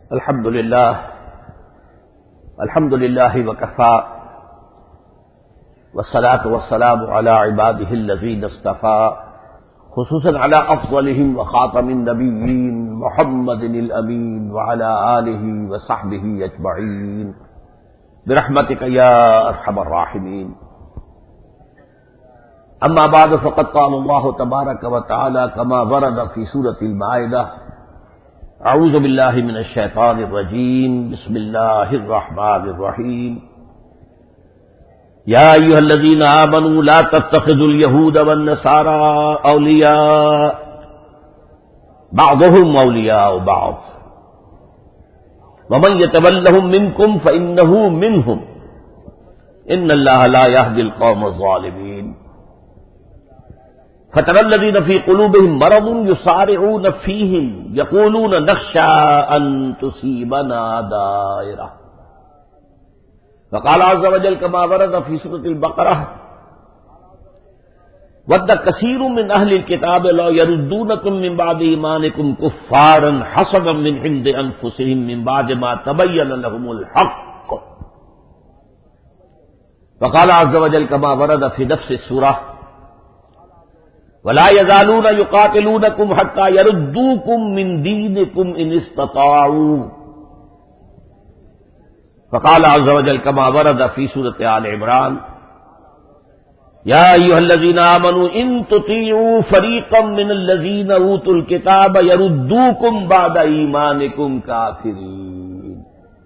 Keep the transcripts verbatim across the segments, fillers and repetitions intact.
الحمد للہ الحمد للہ وکفی والصلاة والسلام علی عباده الذین اصطفی خصوصا علی افضلهم وخاتم النبیین محمد الامین وعلی آلہ وصحبہ اجمعین برحمتک یا ارحم الراحمین. اما بعد فقد قال اللہ تبارک وتعالی کما ورد فی سورۃ المائدہ اعوذ باللہ من الشیطان الرجیم بسم اللہ الرحمن الرحیم یا ایھا الذین آمنوا لا تتخذوا اليہود والنصارى اولیاء بعضهم اولیاء بعض ومن يتولهم منکم فإنه منهم ان اللہ لا يهدي القوم الظالمین. فترى الذين في قلوبهم مرض يسارعون فيهم يقولون نخشى أن تصيبنا دائرة. وقال عز وجل كما ورد في سورة البقرة ود كثير من أهل الكتاب لو يردونكم من بعد إيمانكم كفارا حسدا من عند أنفسهم من بعد ما تبين لهم الحق. وقال عز وجل كما ورد في نفس السورة ولا يزالون يقاتلونكم حتى يردوكم من دينكم إن استطاعوا. فقال عز وجل كما ورد في سورة آل عمران يا أيها الذين آمنوا إن تطيعوا فريقا من الذين أوتوا الكتاب يردوكم بعد إيمانكم كافرين.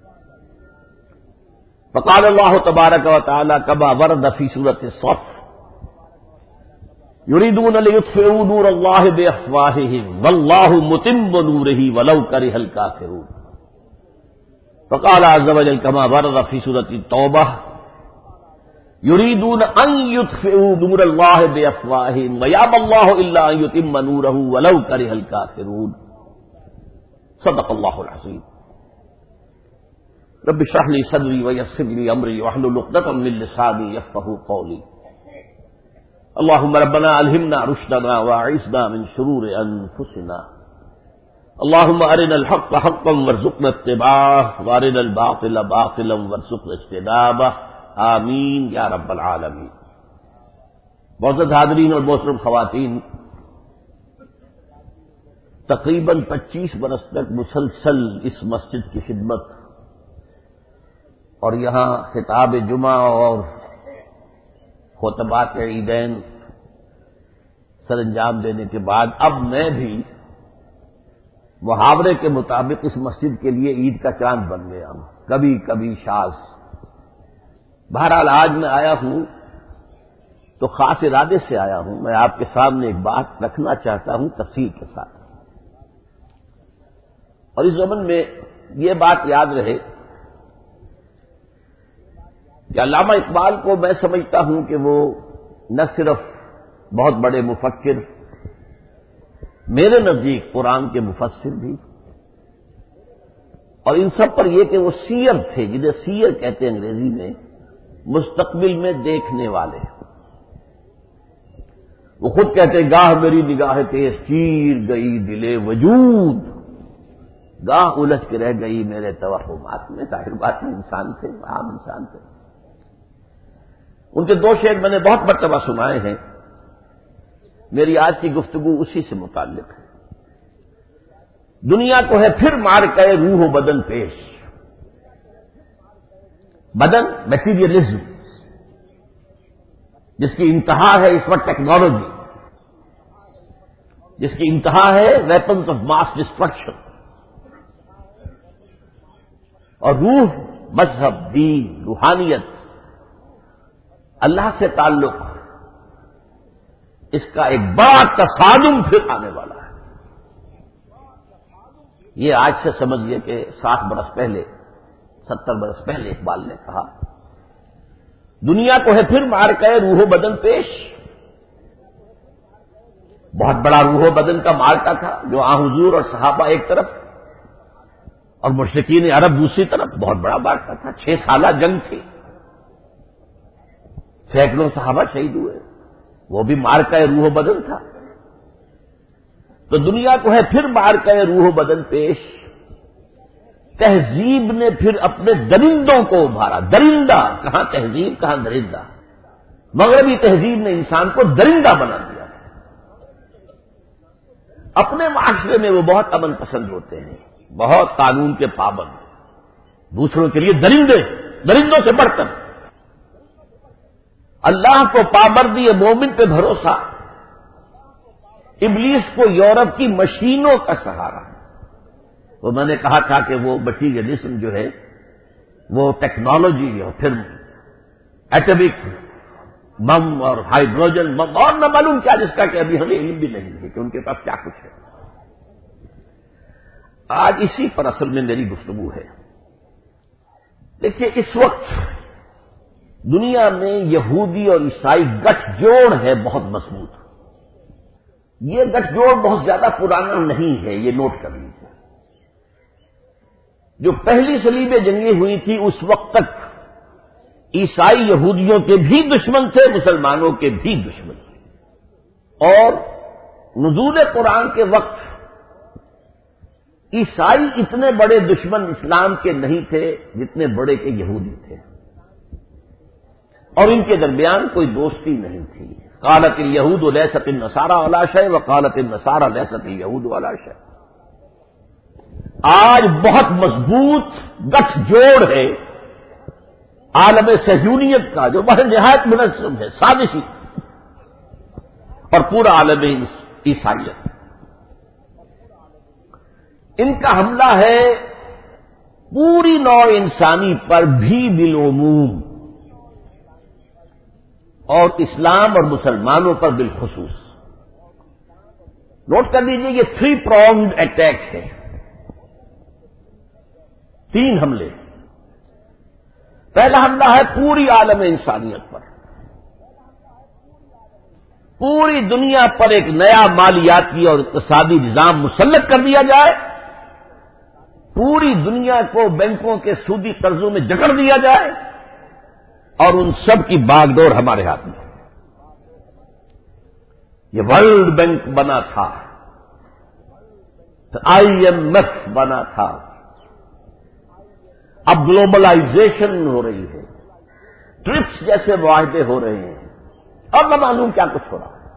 فقال الله تبارك وتعالى كما ورد في سورة الصف یریدون لیطفئوا نور اللہ بافواہہم واللہ متم نورہ ولو کرہ الکافرون. فقال عز وجل كما ورد في سورۃ التوبہ یریدون ان یطفئوا نور اللہ بافواہہم ویابی اللہ الا ان یتم نورہ ولو کرہ الکافرون. صدق اللہ العظیم. رب اشرح لي صدری ویسر لي امری واحلل عقدۃ من لسانی یفقہوا قولی. اللهم ربنا الہمنا رشدنا واعصمنا من شرور انفسنا. اللهم ارنا الحق حقا وارزقنا اتباعه وارنا الباطل باطلا وارزقنا اجتنابه. آمین یا رب العالمین. معزز حاضرین اور محترم خواتین، تقریباً پچیس برس تک مسلسل اس مسجد کی خدمت اور یہاں خطاب جمعہ اور خطبات عیدین سر انجام دینے کے بعد اب میں بھی محاورے کے مطابق اس مسجد کے لیے عید کا چاند بن گیا ہوں، کبھی کبھی شاذ. بہرحال آج میں آیا ہوں تو خاص ارادے سے آیا ہوں. میں آپ کے سامنے ایک بات رکھنا چاہتا ہوں تفصیل کے ساتھ، اور اس ضمن میں یہ بات یاد رہے کہ علامہ اقبال کو میں سمجھتا ہوں کہ وہ نہ صرف بہت بڑے مفکر، میرے نزدیک قرآن کے مفسر بھی، اور ان سب پر یہ کہ وہ سیر تھے، جنہیں سیر کہتے ہیں انگریزی میں، مستقبل میں دیکھنے والے. وہ خود کہتے ہیں گاہ میری نگاہ تیز چیر گئی دلے وجود، گاہ الجھ کے رہ گئی میرے توہمات میں. ظاہر بات ہے انسان تھے، عام انسان تھے. ان کے دو شعر میں نے بہت مرتبہ سنائے ہیں. میری آج کی گفتگو اسی سے متعلق ہے. دنیا کو ہے پھر مار کے روح و بدن پیش. بدن میٹیریلزم جس کی انتہا ہے اس وقت ٹیکنالوجی، جس کی انتہا ہے ویپنز آف ماس ڈسٹرکشن، اور روح مذہب، دین، روحانیت، اللہ سے تعلق، اس کا ایک بڑا تصادم پھر آنے والا ہے. یہ آج سے سمجھیے کہ ساٹھ برس پہلے، ستر برس پہلے اقبال نے کہا دنیا کو ہے پھر مار کے روح و بدن پیش. بہت بڑا روح و بدن کا مارکا تھا جو آن حضور اور صحابہ ایک طرف اور مشرکین عرب دوسری طرف. بہت بڑا مارکا تھا، چھ سالہ جنگ تھی، سینکڑوں صحابہ شہید ہوئے. وہ بھی مارکا روح و بدن تھا. تو دنیا کو ہے پھر مار کے روح و بدن پیش. تہذیب نے پھر اپنے درندوں کو ابھارا. درندہ کہاں تہذیب کہاں درندہ. مغربی تہذیب نے انسان کو درندہ بنا دیا. اپنے معاشرے میں وہ بہت امن پسند ہوتے ہیں, بہت قانون کے پابند, دوسروں کے لیے درندے, درندوں سے بڑھ کر. اللہ کو پابندی مومن پہ بھروسہ, ابلیس کو یورپ کی مشینوں کا سہارا. وہ میں نے کہا تھا کہ وہ مٹیریلزم جو ہے وہ ٹیکنالوجی اور پھر ایٹمک بم اور ہائیڈروجن بم اور نہ معلوم کیا, جس کا کہ ابھی ہمیں علم بھی نہیں ہے کہ ان کے پاس کیا کچھ ہے. آج اسی پر اصل میں میری گفتگو ہے. دیکھیے اس وقت دنیا میں یہودی اور عیسائی گٹھ جوڑ ہے بہت مضبوط. یہ گٹھ جوڑ بہت زیادہ پرانا نہیں ہے, یہ نوٹ کر لیجیے. جو پہلی صلیبیں جنگیں ہوئی تھی اس وقت تک عیسائی یہودیوں کے بھی دشمن تھے, مسلمانوں کے بھی دشمن تھے. اور نزول قرآن کے وقت عیسائی اتنے بڑے دشمن اسلام کے نہیں تھے جتنے بڑے کے یہودی تھے, اور ان کے درمیان کوئی دوستی نہیں تھی. قالت الیہود لیست النصارى علی شیء وقالت النصارى لیست الیہود علی شیء. آج بہت مضبوط گٹھ جوڑ ہے عالم صہیونیت کا, جو بہت نہایت منظم ہے, سازشی, اور پورا عالم عیسائیت. ان کا حملہ ہے پوری نوع انسانی پر بھی بالعموم, اور اسلام اور مسلمانوں پر بالخصوص. نوٹ کر لیجیے یہ تھری پرونگڈ اٹیک ہے, تین حملے. پہلا حملہ ہے پوری عالم انسانیت پر. پوری دنیا پر ایک نیا مالیاتی اور اقتصادی نظام مسلط کر دیا جائے, پوری دنیا کو بینکوں کے سودی قرضوں میں جکڑ دیا جائے, اور ان سب کی باغ ڈور ہمارے ہاتھ میں. یہ ورلڈ بینک بنا تھا, آئی ایم ایف بنا تھا, اب گلوبلائزیشن ہو رہی ہے, ٹرپس جیسے معاہدے ہو رہے ہیں, اور نہ معلوم کیا کچھ ہو رہا ہے.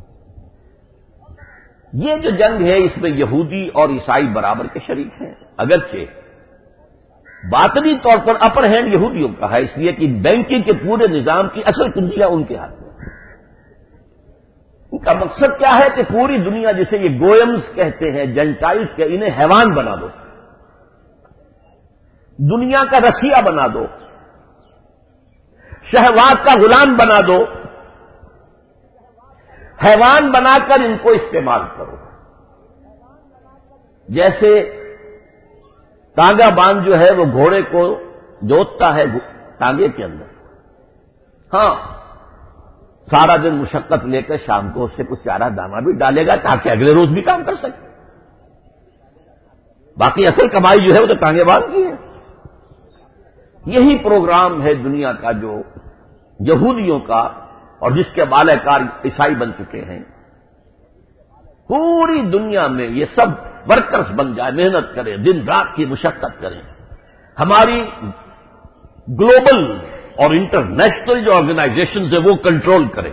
یہ جو جنگ ہے اس میں یہودی اور عیسائی برابر کے شریک ہیں, اگرچہ باطنی طور پر اپر ہینڈ یہودیوں کا ہے, اس لیے کہ بینکنگ کے پورے نظام کی اصل کنجیاں ان کے ہاتھ میں. ان کا مقصد کیا ہے کہ پوری دنیا جسے یہ گوئمز کہتے ہیں, جنٹائلز کے, انہیں حیوان بنا دو, دنیا کا رسیا بنا دو, شہوات کا غلام بنا دو, حیوان بنا کر ان کو استعمال کرو. جیسے ٹانگا باندھ جو ہے وہ گھوڑے کو جوتتا ہے ٹانگے کے اندر, ہاں سارا دن مشقت لے کر شام کو اس سے کچھ چارہ دانا بھی ڈالے گا تاکہ اگلے روز بھی کام کر سکے. باقی اصل کمائی جو ہے وہ تو ٹانگے باندھ کی ہے. یہی پروگرام ہے دنیا کا جو یہودیوں کا, اور جس کے بالہ کار عیسائی بن چکے ہیں. پوری دنیا میں یہ سب ورکرز بن جائے, محنت کریں, دن رات کی مشقت کریں, ہماری گلوبل اور انٹرنیشنل جو آرگنائزیشنز ہیں وہ کنٹرول کریں.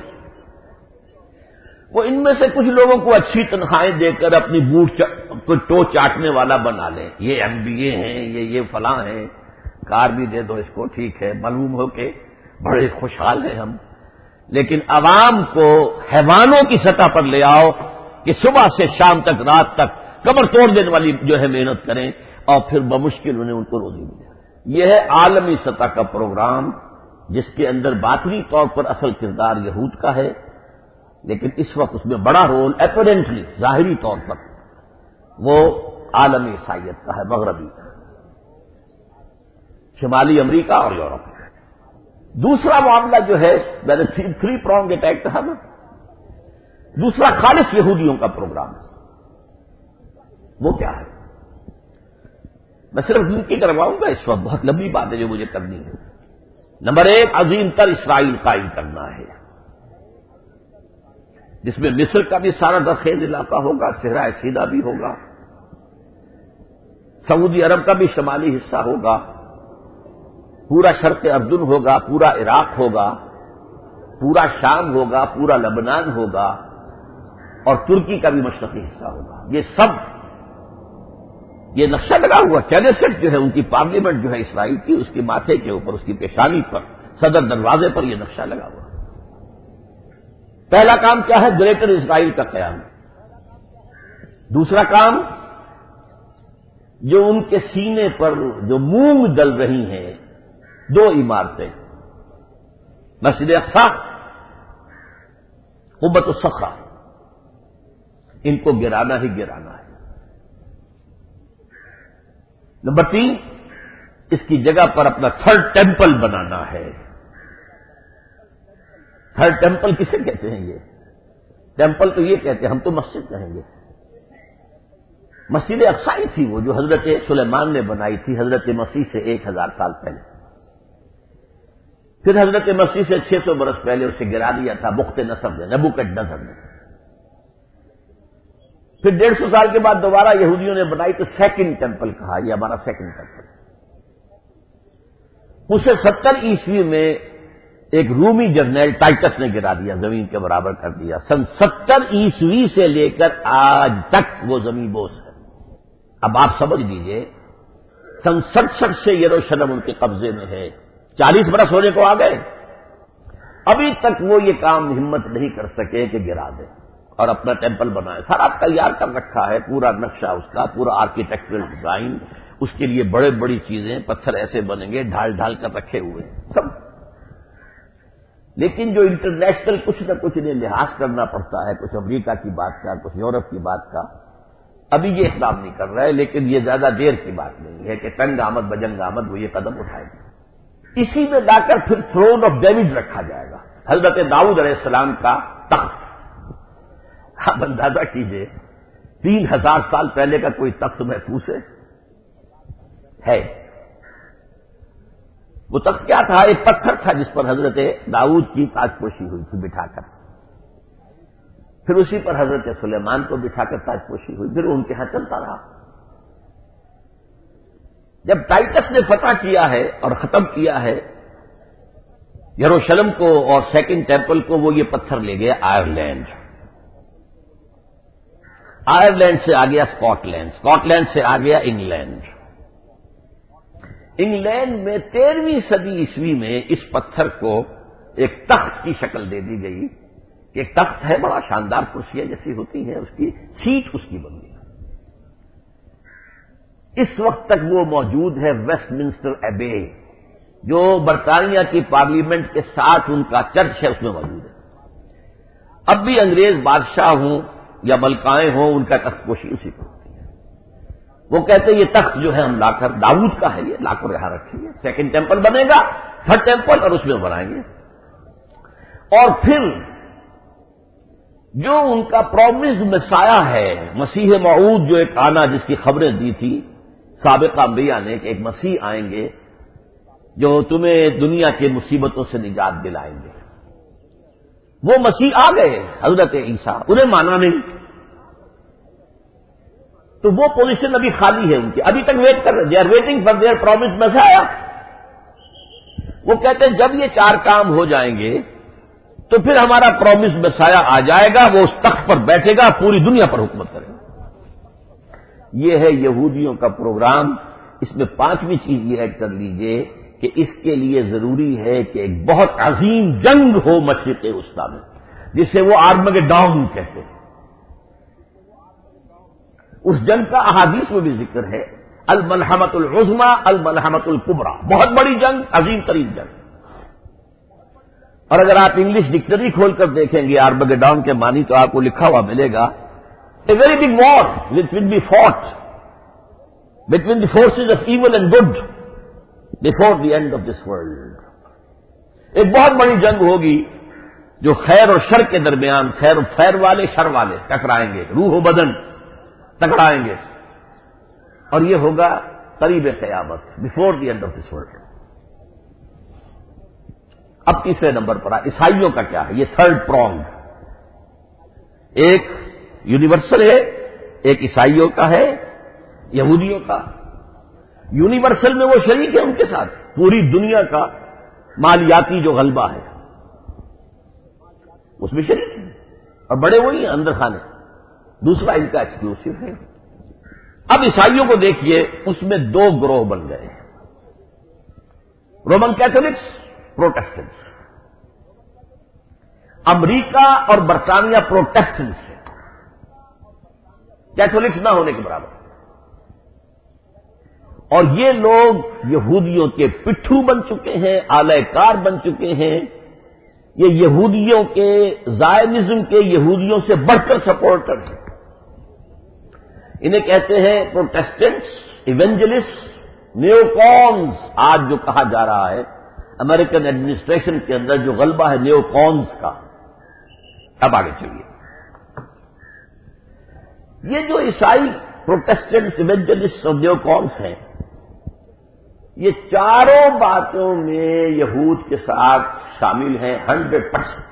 وہ ان میں سے کچھ لوگوں کو اچھی تنخواہیں دے کر اپنی بوٹ کو ٹو چاٹنے والا بنا لیں, یہ ایم بی اے ہیں, یہ یہ فلاں ہیں, کار بھی دے دو اس کو, ٹھیک ہے, معلوم ہو کہ بڑے خوشحال ہیں ہم. لیکن عوام کو حیوانوں کی سطح پر لے آؤ کہ صبح سے شام تک, رات تک کمر توڑ دینے والی جو ہے محنت کریں, اور پھر بمشکل انہیں ان کو روزی ملے. یہ ہے عالمی سطح کا پروگرام جس کے اندر باطنی طور پر اصل کردار یہود کا ہے, لیکن اس وقت اس میں بڑا رول اپیرنٹلی ظاہری طور پر وہ عالمی عیسائیت کا ہے, مغربی, شمالی امریکہ اور یورپ. دوسرا معاملہ جو ہے میں نے تھری پرونگ اٹیک کہا نا, دوسرا خالص یہودیوں کا پروگرام ہے. وہ کیا ہے؟ میں صرف ان کی کرواؤں گا اس وقت, بہت لمبی بات ہے جو مجھے کرنی ہے. نمبر ایک, عظیم تر اسرائیل قائم کرنا ہے, جس میں مصر کا بھی سارا درخیز علاقہ ہوگا, صحرائے سیدہ بھی ہوگا, سعودی عرب کا بھی شمالی حصہ ہوگا، پورا شرق اردن ہوگا، پورا عراق ہوگا، پورا شام ہوگا، پورا لبنان ہوگا، اور ترکی کا بھی مشرقی حصہ ہوگا۔ یہ سب یہ نقشہ لگا ہوا کینیسٹ جو ہے ان کی پارلیمنٹ جو ہے اسرائیل کی، اس کے ماتھے کے اوپر، اس کی پیشانی پر، صدر دروازے پر یہ نقشہ لگا ہوا۔ پہلا کام کیا ہے؟ گریٹر اسرائیل کا قیام۔ دوسرا کام، جو ان کے سینے پر جو مونگ ڈل رہی ہیں دو عمارتیں، مسجد اقصی، قبۃ الصخرہ، ان کو گرانا ہی گرانا ہے۔ نمبر تین، اس کی جگہ پر اپنا تھرڈ ٹیمپل بنانا ہے۔ تھرڈ ٹیمپل کسے کہتے ہیں؟ یہ ٹیمپل تو یہ کہتے ہیں، ہم تو مسجد کہیں گے۔ مسجد اقصی تھی وہ جو حضرت سلیمان نے بنائی تھی حضرت مسیح سے ایک ہزار سال پہلے، پھر حضرت مسیح سے چھ سو برس پہلے اسے گرا دیا تھا بخت نصر نے، نبوکڈنیزر نے۔ پھر ڈیڑھ سو سال کے بعد دوبارہ یہودیوں نے بنائی تو سیکنڈ ٹیمپل کہا، یہ ہمارا سیکنڈ ٹیمپل۔ اسے ستر عیسوی میں ایک رومی جرنیل ٹائٹس نے گرا دیا، زمین کے برابر کر دیا۔ سن ستر عیسوی سے لے کر آج تک وہ زمین بوس ہے۔ اب آپ سمجھ لیجئے، سن سڑسٹھ سے یروشلم ان کے قبضے میں ہے، چالیس برس ہونے کو آ گئے، ابھی تک وہ یہ کام ہمت نہیں کر سکے کہ گرا دے اور اپنا ٹیمپل بنائے۔ سارا تیار کر رکھا ہے، پورا نقشہ اس کا، پورا آرکیٹیکچرل ڈیزائن، اس کے لیے بڑے بڑی چیزیں، پتھر ایسے بنیں گے ڈھال ڈھال کر رکھے ہوئے سب۔ لیکن جو انٹرنیشنل کچھ نہ کچھ انہیں لحاظ کرنا پڑتا ہے، کچھ امریکہ کی بات کا، کچھ یورپ کی بات کا، ابھی یہ اقدام نہیں کر رہا ہے، لیکن یہ زیادہ دیر کی بات نہیں ہے کہ تنگ آمد بجنگ آمد وہ یہ قدم اٹھائے گا۔ اسی میں لا کر پھر تھرون آف ڈیوڈ رکھا جائے گا، حضرت داؤد علیہ السلام کا تخت۔ آپ اندازہ کیجئے تین ہزار سال پہلے کا کوئی تخت محفوظ ہے ہے وہ تخت کیا تھا؟ ایک پتھر تھا جس پر حضرت داؤد کی تاج پوشی ہوئی تھی بٹھا کر، پھر اسی پر حضرت سلیمان کو بٹھا کر تاج پوشی ہوئی، پھر ان کے ہاں چلتا رہا۔ جب ٹائٹس نے فتح کیا ہے اور ختم کیا ہے یروشلم کو اور سیکنڈ ٹیمپل کو، وہ یہ پتھر لے گئے آئرلینڈ، آئرلینڈ سے آ گیا اسکاٹ لینڈ، اسکاٹ لینڈ سے آ گیا انگلینڈ۔ انگلینڈ میں تیرہویں صدی عیسوی میں اس پتھر کو ایک تخت کی شکل دے دی گئی، کہ ایک تخت ہے، بڑا شاندار کرسیاں جیسی ہوتی ہیں، اس کی سیٹ اس کی بن گئی۔ اس وقت تک وہ موجود ہے، ویسٹ منسٹر ایبے، جو برطانیہ کی پارلیمنٹ کے ساتھ ان کا چرچ ہے، اس میں موجود ہے۔ اب بھی انگریز بادشاہ ہوں یا ملکائیں ہوں، ان کا تخت پوشی اسی پر ہوتی ہے۔ وہ کہتے ہیں یہ تخت جو ہے ہم لا کر، داؤد کا ہے، یہ لا کر یہاں رکھیں گے، سیکنڈ ٹیمپل بنے گا، تھرڈ ٹیمپل، اور اس میں بنائیں گے۔ اور پھر جو ان کا پرومسڈ مسایہ ہے، مسیح موعود جو ایک آنا، جس کی خبریں دی تھی سابق انبیاء نے کہ ایک مسیح آئیں گے جو تمہیں دنیا کے مصیبتوں سے نجات دلائیں گے، وہ مسیح آ گئے، حضرت عیسیٰ، انہیں مانا نہیں، تو وہ پوزیشن ابھی خالی ہے ان کی، ابھی تک ویٹ کر رہے، they are waiting for their promised مسیح۔ وہ کہتے ہیں جب یہ چار کام ہو جائیں گے تو پھر ہمارا پرومس مسیح آ جائے گا، وہ اس تخت پر بیٹھے گا، پوری دنیا پر حکومت کرے گا۔ یہ ہے یہودیوں کا پروگرام۔ اس میں پانچویں چیز یہ ایڈ کر لیجئے کہ اس کے لیے ضروری ہے کہ ایک بہت عظیم جنگ ہو مشرق وسطیٰ میں، جسے وہ آرمگڈون کہتے ہیں۔ اس جنگ کا احادیث میں بھی ذکر ہے، الملحمۃ العظمی، الملحمۃ الکبریٰ، بہت بڑی جنگ، عظیم ترین جنگ۔ اور اگر آپ انگلش ڈکشنری کھول کر دیکھیں گے آرمگڈون کے معنی تو آپ کو لکھا ہوا ملے گا، A very big war which will be fought between the forces of evil and good before the end of this world. ایک بہت بڑی جنگ ہوگی جو خیر اور شر کے درمیان، خیر و خیر والے شر والے ٹکرائیں گے، روح و بدن ٹکرائیں گے، اور یہ ہوگا قریب قیامت، before the end of this world. اب تیسرے نمبر پر عیسائیوں کا کیا ہے؟ یہ تھرڈ پرونگ، ایک یونیورسل ہے، ایک عیسائیوں کا ہے، یہودیوں کا، یونیورسل میں وہ شریک ہے ان کے ساتھ، پوری دنیا کا مالیاتی جو غلبہ ہے اس میں شریک ہے، اور بڑے وہی ہیں اندر خانے، دوسرا ان کا ایکسکلوسیو ہے۔ اب عیسائیوں کو دیکھیے، اس میں دو گروہ بن گئے ہیں، رومن کیتھولکس، پروٹسٹنٹس۔ امریکہ اور برطانیہ پروٹسٹنٹس ہے، کیتھولکس نہ ہونے کے برابر، اور یہ لوگ یہودیوں کے پٹھو بن چکے ہیں، آلہ کار بن چکے ہیں، یہ یہودیوں کے زائنزم کے یہودیوں سے بڑھ کر سپورٹر ہیں۔ انہیں کہتے ہیں پروٹسٹنٹس، ایونجلسٹ، نیوکونز۔ آج جو کہا جا رہا ہے امریکن ایڈمنسٹریشن کے اندر جو غلبہ ہے نیوکونز کا۔ اب آگے چلیے، یہ جو عیسائی پروٹسٹنٹس، ایونجلسٹ اور نیوکونز ہیں، یہ چاروں باتوں میں یہود کے ساتھ شامل ہیں ہنڈریڈ پرسینٹ۔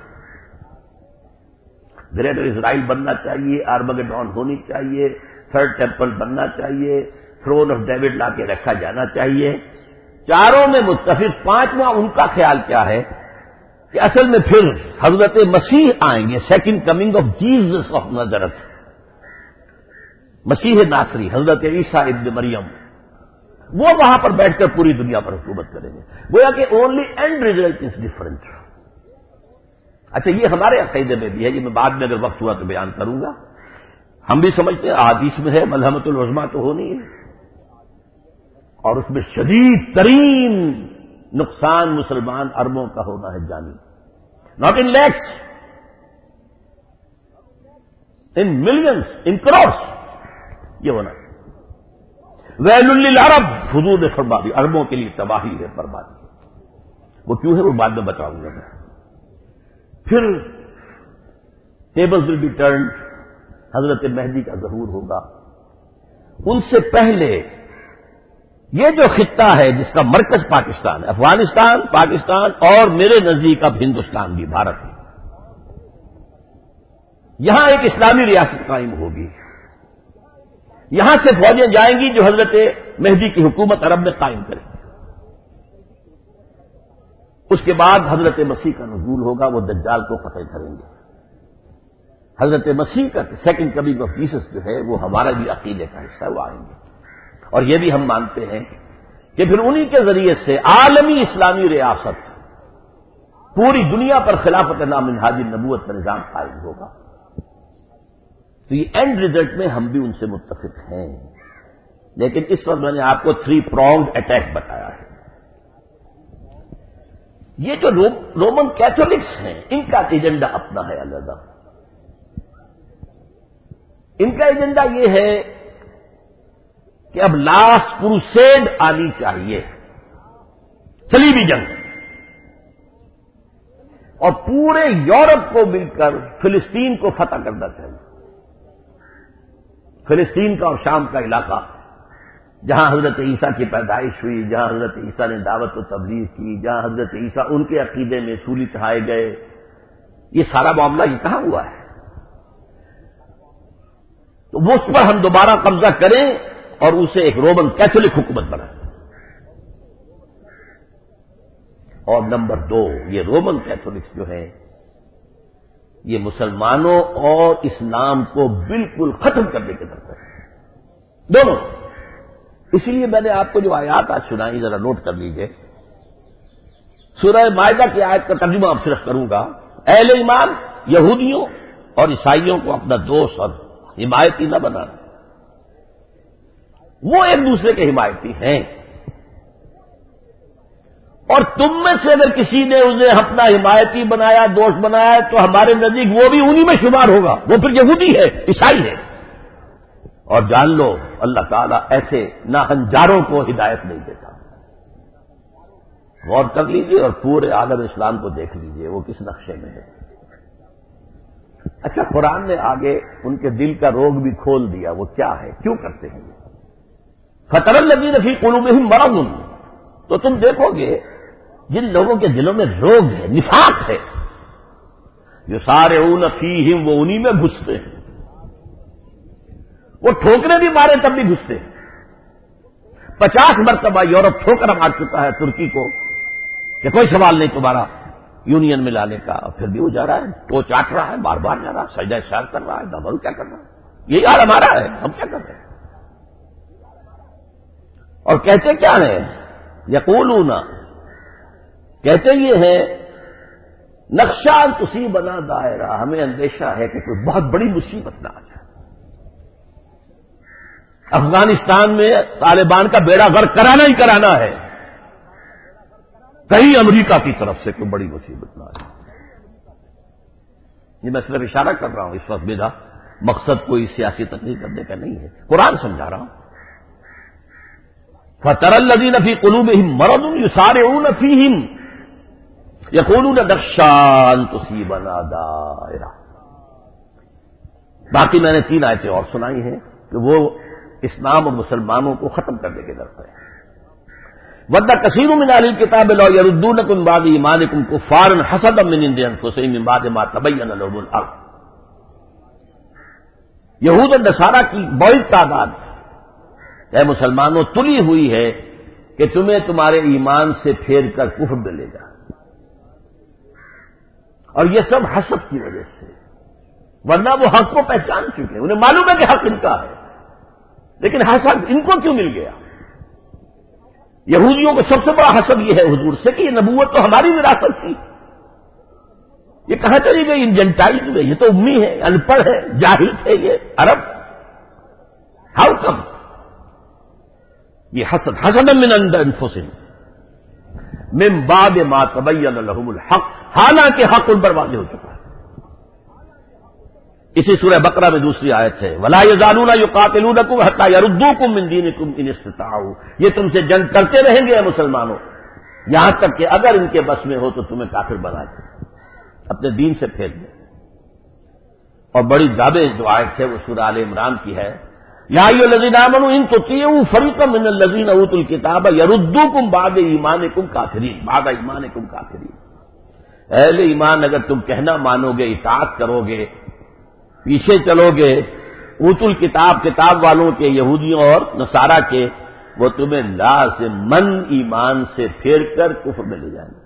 گریٹر اسرائیل بننا چاہیے، آرمگڈون ہونی چاہیے، تھرڈ ٹیمپل بننا چاہیے، تھرون آف ڈیوڈ لا کے رکھا جانا چاہیے، چاروں میں متفق۔ پانچواں ان کا خیال کیا ہے کہ اصل میں پھر حضرت مسیح آئیں گے، second coming of Jesus of Nazareth, مسیح ناصری، حضرت عیسیٰ ابن مریم، وہ وہاں پر بیٹھ کر پوری دنیا پر حکومت کریں گے۔ گویا کہ only end result is different. اچھا، یہ ہمارے عقیدے میں بھی ہے، یہ میں بعد میں اگر وقت ہوا تو بیان کروں گا۔ ہم بھی سمجھتے ہیں احادیث میں ہے ملحمۃ العظمیٰ تو ہونی ہے، اور اس میں شدید ترین نقصان مسلمان اربوں کا ہونا ہے جانی، not in lakhs, in millions, in crores, یہ ہونا ہے۔ ویل للعرب، حضور نے فرما دی عربوں کے لیے تباہی ہے، بربادی۔ وہ کیوں ہے وہ بعد میں بتاؤں گا میں۔ پھر ٹیبلز ول بی ٹرنڈ، حضرت مہدی کا ظہور ہوگا۔ ان سے پہلے یہ جو خطہ ہے جس کا مرکز پاکستان ہے، افغانستان، پاکستان اور میرے نزدیک اب ہندوستان بھی، بھارت ہے، یہاں ایک اسلامی ریاست قائم ہوگی۔ یہاں سے فوجیں جائیں گی جو حضرت مہدی کی حکومت عرب میں قائم کریں گی۔ اس کے بعد حضرت مسیح کا نزول ہوگا، وہ دجال کو فتح کریں گے۔ حضرت مسیح کا سیکنڈ کمنگ آف جیسس جو ہے وہ ہمارا بھی عقیدے کا حصہ وہ آئیں گے، اور یہ بھی ہم مانتے ہیں کہ پھر انہی کے ذریعے سے عالمی اسلامی ریاست پوری دنیا پر خلافت نامنہاج نبوت کا نظام قائم ہوگا۔ تو یہ اینڈ ریزلٹ میں ہم بھی ان سے متفق ہیں، لیکن اس وقت میں نے آپ کو تھری پرونگڈ اٹیک بتایا ہے۔ یہ جو رومن کیتھولکس ہیں، ان کا ایجنڈا اپنا ہے علیحدہ۔ ان کا ایجنڈا یہ ہے کہ اب لاسٹ کروسیڈ آنی چاہیے، صلیبی جنگ، اور پورے یورپ کو مل کر فلسطین کو فتح کرنا چاہیے۔ فلسطین کا اور شام کا علاقہ جہاں حضرت عیسیٰ کی پیدائش ہوئی، جہاں حضرت عیسیٰ نے دعوت و تبلیغ کی، جہاں حضرت عیسیٰ ان کے عقیدے میں سولی چڑھائے گئے، یہ سارا معاملہ یہ کہاں ہوا ہے؟ تو وہ اس پر ہم دوبارہ قبضہ کریں اور اسے ایک رومن کیتھولک حکومت بنائیں۔ اور نمبر دو، یہ رومن کیتھولکس جو ہیں یہ مسلمانوں اور اسلام کو بالکل ختم کرنے کے طرف ہے، دونوں۔ اسی لیے میں نے آپ کو جو آیات آج سنائی ذرا نوٹ کر لیجئے۔ سورہ مائدہ کی آیت کا ترجمہ اب صرف کروں گا۔ اہل ایمان یہودیوں اور عیسائیوں کو اپنا دوست اور حمایتی نہ بنانا، وہ ایک دوسرے کے حمایتی ہیں، اور تم میں سے اگر کسی نے اسے اپنا حمایتی بنایا، دوست بنایا، تو ہمارے نزدیک وہ بھی انہی میں شمار ہوگا، وہ پھر یہودی ہے، عیسائی ہے۔ اور جان لو اللہ تعالیٰ ایسے ناہنجاروں کو ہدایت نہیں دیتا۔ غور کر لیجئے اور پورے عالم اسلام کو دیکھ لیجئے وہ کس نقشے میں ہے۔ اچھا، قرآن نے آگے ان کے دل کا روگ بھی کھول دیا، وہ کیا ہے، کیوں کرتے ہیں یہ؟ فَتَرَى الَّذِينَ فِي قُلُوبِهِم مَرَضٌ، تو تم دیکھو گے جن لوگوں کے دلوں میں روگ ہے، نفاق ہے، یُسَارِعُونَ فِیہم، وہ انہی میں گھستے ہیں، وہ ٹھوکریں بھی مارے تب بھی گھستے ہیں۔ پچاس مرتبہ یورپ ٹھوکر مار چکا ہے ترکی کو کہ کوئی سوال نہیں تمہارا یونین میں لانے کا، پھر بھی وہ جا رہا ہے، تو چاٹ رہا ہے، بار بار جا رہا ہے، سجدہ شار کر رہا ہے، دبل کیا کر رہا ہے، یہی حال ہمارا ہے، ہم کیا کر رہے ہیں؟ اور کہتے کیا ہے؟ یقولون، کہتے یہ ہے نقشہ تصیبنا دائرہ، ہمیں اندیشہ ہے کہ کوئی بہت بڑی مصیبت نہ آ جائے، افغانستان میں طالبان کا بیڑا غرق کرانا ہی کرانا ہے، کہیں امریکہ کی طرف سے کوئی بڑی مصیبت نہ آئے۔ یہ میں صرف اشارہ کر رہا ہوں اس وقت، میرا مقصد کوئی سیاسی تقریر کرنے کا نہیں ہے، قرآن سمجھا رہا ہوں۔ فَتَرَى الَّذِينَ فِي قُلُوبِهِم مَّرَضٌ يُسَارِعُونَ فِيهِمْ يَقُولُونَ نَخْشَىٰ أَن تُصِيبَنَا دَائِرَةٌ۔ باقی میں نے تین آیتیں اور سنائی ہیں کہ وہ اسلام اور مسلمانوں کو ختم کرنے کے ڈر ہے۔ وَدَّ كَثِيرٌ مِّنْ أَهْلِ الْكِتَابِ لَوْ يَرُدُّونَكُم مِّن بَعْدِ إِيمَانِكُمْ كُفَّارًا حَسَدًا مِّنْ عِندِ أَنفُسِهِم مِّن بَعْدِ مَا تَبَيَّنَ لَهُمُ الْحَقُّ۔ یہود اور نصارہ کی بڑی تعداد اے مسلمانوں تلی ہوئی ہے کہ تمہیں تمہارے ایمان سے پھیر کر کفر ملے گا، اور یہ سب حسد کی وجہ سے، ورنہ وہ حق کو پہچان چکے، انہیں معلوم ہے کہ حق ان کا ہے، لیکن حسد ان کو کیوں مل گیا؟ یہودیوں کو سب سے بڑا حسد یہ ہے حضور سے کہ یہ نبوت تو ہماری وراثت تھی، یہ کہاں چلی گئی ان جنٹائلز میں؟ یہ تو امی ہے، ان پڑھ ہے، جاہل تھے یہ عرب، ہاؤ کم؟ یہ حسد، حسد من عند انفسہم من بعد ما تبین لہم الحق، حالانکہ حق ان پر واضح ہو چکا ہے۔ اسی سورہ بقرہ میں دوسری آیت ہے وَلَا يَزَالُونَ يُقَاتِلُونَكُمْ حَتَّىٰ يَرُدُّوكُم مِّن دِينِكُمْ إِنِ اسْتَطَاعُوا، یہ تم سے جنگ کرتے رہیں گے مسلمانوں یہاں تک کہ اگر ان کے بس میں ہو تو تمہیں کافر بنا دیں، اپنے دین سے پھیر دیں۔ اور بڑی جامع جو آیت ہے وہ سورہ آل عمران کی ہے یا ایھا الذین آمنوا ان تطیعوا فریقا من الذین اوتوا الکتاب یردوکم بعد ایمانکم کافرین، بعد ایمانکم کافرین۔ اہل ایمان اگر تم کہنا مانو گے، اطاعت کرو گے، پیچھے چلو گے اوت الکتاب کتاب والوں کے، یہودیوں اور نصارہ کے، وہ تمہیں لازماً ایمان سے پھیر کر کفر میں لے جائیں گے۔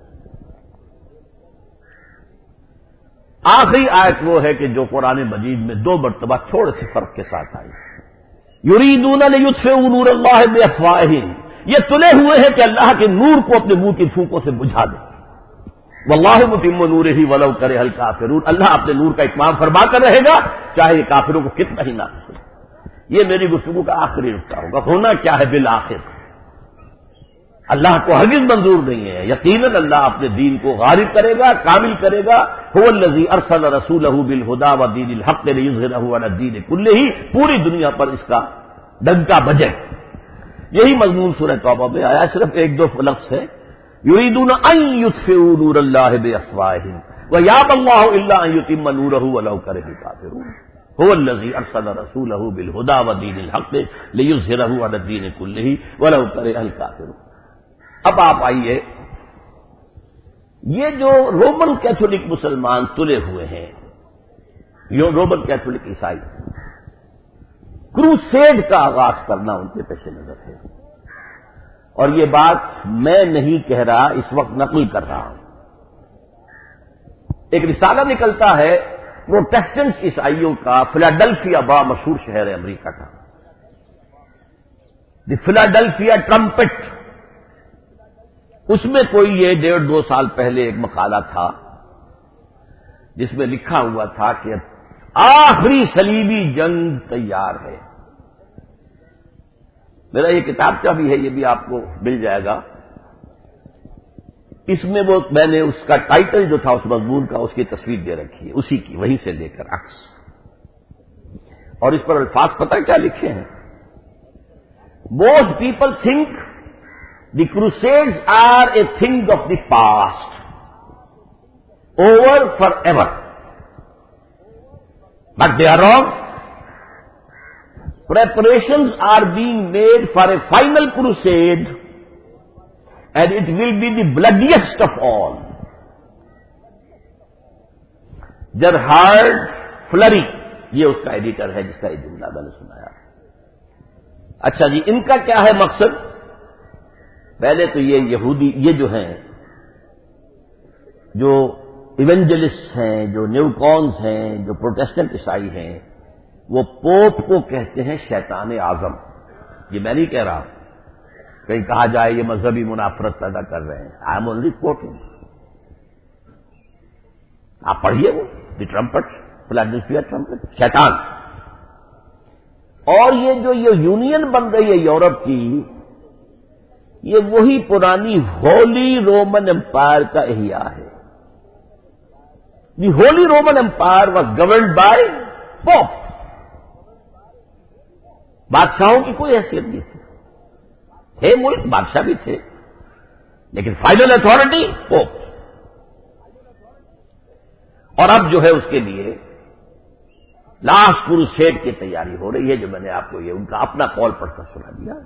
آخری آیت وہ ہے کہ جو قرآن مجید میں دو مرتبہ تھوڑے سے فرق کے ساتھ آئی، یریدون لیطفئوا نور اللہ بافواہہم، یہ تلے ہوئے ہیں کہ اللہ کے نور کو اپنے منہ کی پھونکوں سے بجھا دیں، واللہ متم نورہ ولو کرہ الکافرون، اللہ اپنے نور کا اتمام فرما کر رہے گا چاہے یہ کافروں کو کتنا ہی نہ پسند۔ یہ میری گفتگو کا آخری نقطہ ہوگا، ہونا کیا ہے بالآخر؟ اللہ کو ہرگز منظور نہیں ہے، یقیناً اللہ اپنے دین کو غالب کرے گا، کامل کرے گا۔ هو الذی ارسل رسولہ بالہدی ودین الحق لیظہرہ علی الدین کلہ، پوری دنیا پر اس کا ڈنکا بجے۔ یہی مضمون سورہ توبہ میں آیا، صرف ایک دو لفظ ہے، یریدون ان یطفئوا نور اللہ بافواہہم ویابی اللہ الا ان یتم نورہ ولو کرہ الکافرون۔ هو الذی ارسل رسولہ بالہدی ودین الحق لیظہرہ علی الدین کلہ ولو کرہ الکافرون۔ اب آپ آئیے، یہ جو رومن کیتھولک مسلمان تلے ہوئے ہیں، یہ رومن کیتھولک عیسائی، کروسیڈ کا آغاز کرنا ان کے پیش نظر ہے، اور یہ بات میں نہیں کہہ رہا، اس وقت نقل کر رہا ہوں۔ ایک رسالہ نکلتا ہے پروٹیسٹنٹ عیسائیوں کا، فلاڈلفیا بڑا مشہور شہر ہے امریکہ کا، دی فلاڈلفیا ٹرمپٹ، اس میں کوئی یہ ڈیڑھ دو سال پہلے ایک مقالہ تھا جس میں لکھا ہوا تھا کہ آخری صلیبی جنگ تیار ہے۔ میرا یہ کتابچہ بھی ہے، یہ بھی آپ کو مل جائے گا، اس میں وہ میں نے اس کا ٹائٹل جو تھا اس مضمون کا، اس کی تصویر دے رکھی ہے، اسی کی، وہیں سے لے کر عکس، اور اس پر الفاظ پتہ کیا لکھے ہیں؟ Most people think the crusades are a thing of the past, over forever. But they are wrong. Preparations are being made for a final crusade, and it will be the bloodiest of all. Gerhard Fleury، یہ اس کا editor ہے جس کا یہ جملہ میں نے سنایا۔ اچھا جی، ان کا کیا ہے مقصد؟ پہلے تو یہ یہودی یہ جو ہیں جو ایونجلسٹ ہیں، جو نیوکونز ہیں، جو پروٹیسٹنٹ عیسائی ہیں، وہ پوپ کو کہتے ہیں شیطان اعظم. یہ میں نہیں کہہ رہا، کہیں کہا جائے یہ مذہبی منافرت پیدا کر رہے ہیں. I am only quoting. آپ پڑھیے وہ دی ٹرمپٹ، فلیلڈلفیا ٹرمپٹ، شیطان. اور یہ جو یہ یونین بن رہی ہے یورپ کی، یہ وہی پرانی ہولی رومن امپائر کا احیاء ہے. The Holy Roman Empire was governed by pope. بادشاہوں کی کوئی حیثیت نہیں تھی. تھے ملک بادشاہ بھی تھے، لیکن فائنل اتھارٹی پوپ. اور اب جو ہے اس کے لیے لاسٹ کروسیڈ کی تیاری ہو رہی ہے، جو میں نے آپ کو یہ ان کا اپنا قول پڑھ کر سنا دیا.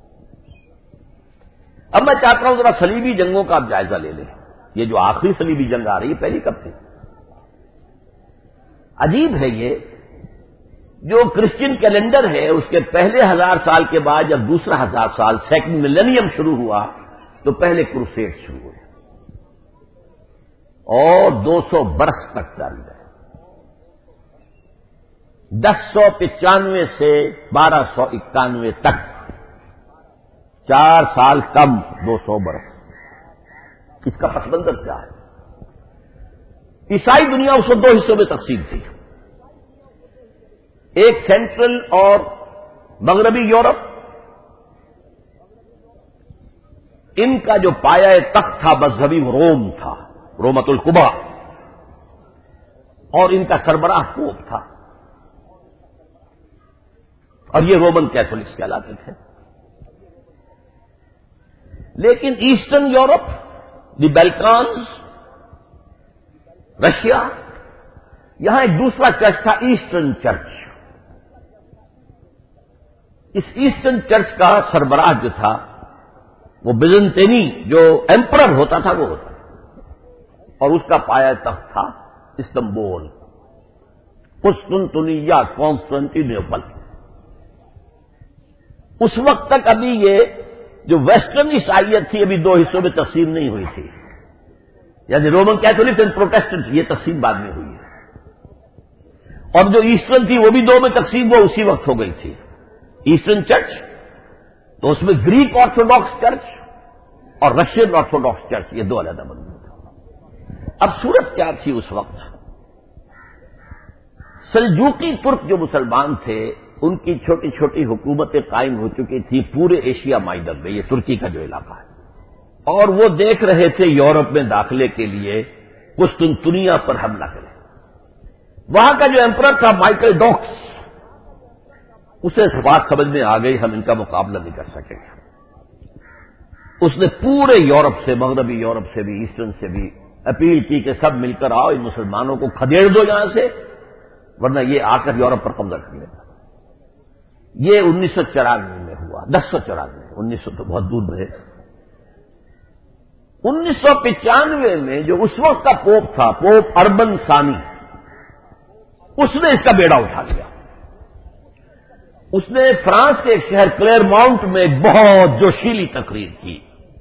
اب میں چاہتا ہوں ذرا صلیبی جنگوں کا آپ جائزہ لے لیں. یہ جو آخری صلیبی جنگ آ رہی ہے، پہلی کب تھی؟ عجیب ہے یہ، جو کرسچین کیلنڈر ہے اس کے پہلے ہزار سال کے بعد جب دوسرا ہزار سال سیکنڈ ملینیم شروع ہوا تو پہلے کروسیڈ شروع ہوئے اور دو سو برس تک جاری رہے. دس سو پچانوے سے بارہ سو اکانوے تک، چار سال کم، دو سو برس. اس کا پس منظر کیا ہے؟ عیسائی دنیا اس وقت دو حصوں میں تقسیم تھی. ایک سینٹرل اور مغربی یورپ، ان کا جو پایہ تخت تھا مذہبی وہ روم تھا، رومت القبریٰ، اور ان کا سربراہ پوپ تھا، اور یہ رومن کیتھولکس کہلاتے تھے. لیکن Eastern Europe, the Balkans, Russia, یہاں ایک دوسرا چرچ تھا، ایسٹرن چرچ. اس ایسٹرن چرچ کا سربراہ جو تھا وہ بیزنطینی جو ایمپرر ہوتا تھا وہ ہوتا تھا، اور اس کا پایہ تخت تھا استنبول، قسطنطنیہ، کانسٹنٹی نیپل. اس وقت تک ابھی یہ جو ویسٹرن عیسائیت تھی ابھی دو حصوں میں تقسیم نہیں ہوئی تھی، یعنی رومن کیتھولک اینڈ پروٹیسٹنٹ، یہ تقسیم بعد میں ہوئی ہے. اور جو ایسٹرن تھی وہ بھی دو میں تقسیم وہ اسی وقت ہو گئی تھی. ایسٹرن چرچ تو اس میں گریک آرتھوڈاکس چرچ اور رشین آرتھوڈاکس چرچ، یہ دو علیحدہ بن گئے تھے. اب صورت کیا تھی اس وقت؟ سلجوقی ترک جو مسلمان تھے ان کی چھوٹی چھوٹی حکومتیں قائم ہو چکی تھی پورے ایشیا مائنر میں، یہ ترکی کا جو علاقہ ہے، اور وہ دیکھ رہے تھے یورپ میں داخلے کے لیے قسطنطنیہ پر حملہ کریں. وہاں کا جو ایمپرر تھا مائیکل ڈاکس، اسے بات سمجھ میں آ گئی ہم ان کا مقابلہ نہیں کر سکیں گے. اس نے پورے یورپ سے، مغربی یورپ سے بھی، ایسٹرن سے بھی اپیل کی کہ سب مل کر آؤ، ان مسلمانوں کو کھدیڑ دو یہاں سے، ورنہ یہ آ کر یورپ پر قبضہ کر لے گا. یہ انیس سو چورانوے میں ہوا، دس سو چورانوے، انیس سو تو بہت دور رہے. انیس سو پچانوے میں جو اس وقت کا پوپ تھا، پوپ اربن ثانی، اس نے اس کا بیڑا اٹھا لیا. اس نے فرانس کے ایک شہر کلیر ماؤنٹ میں ایک بہت جوشیلی تقریر کی،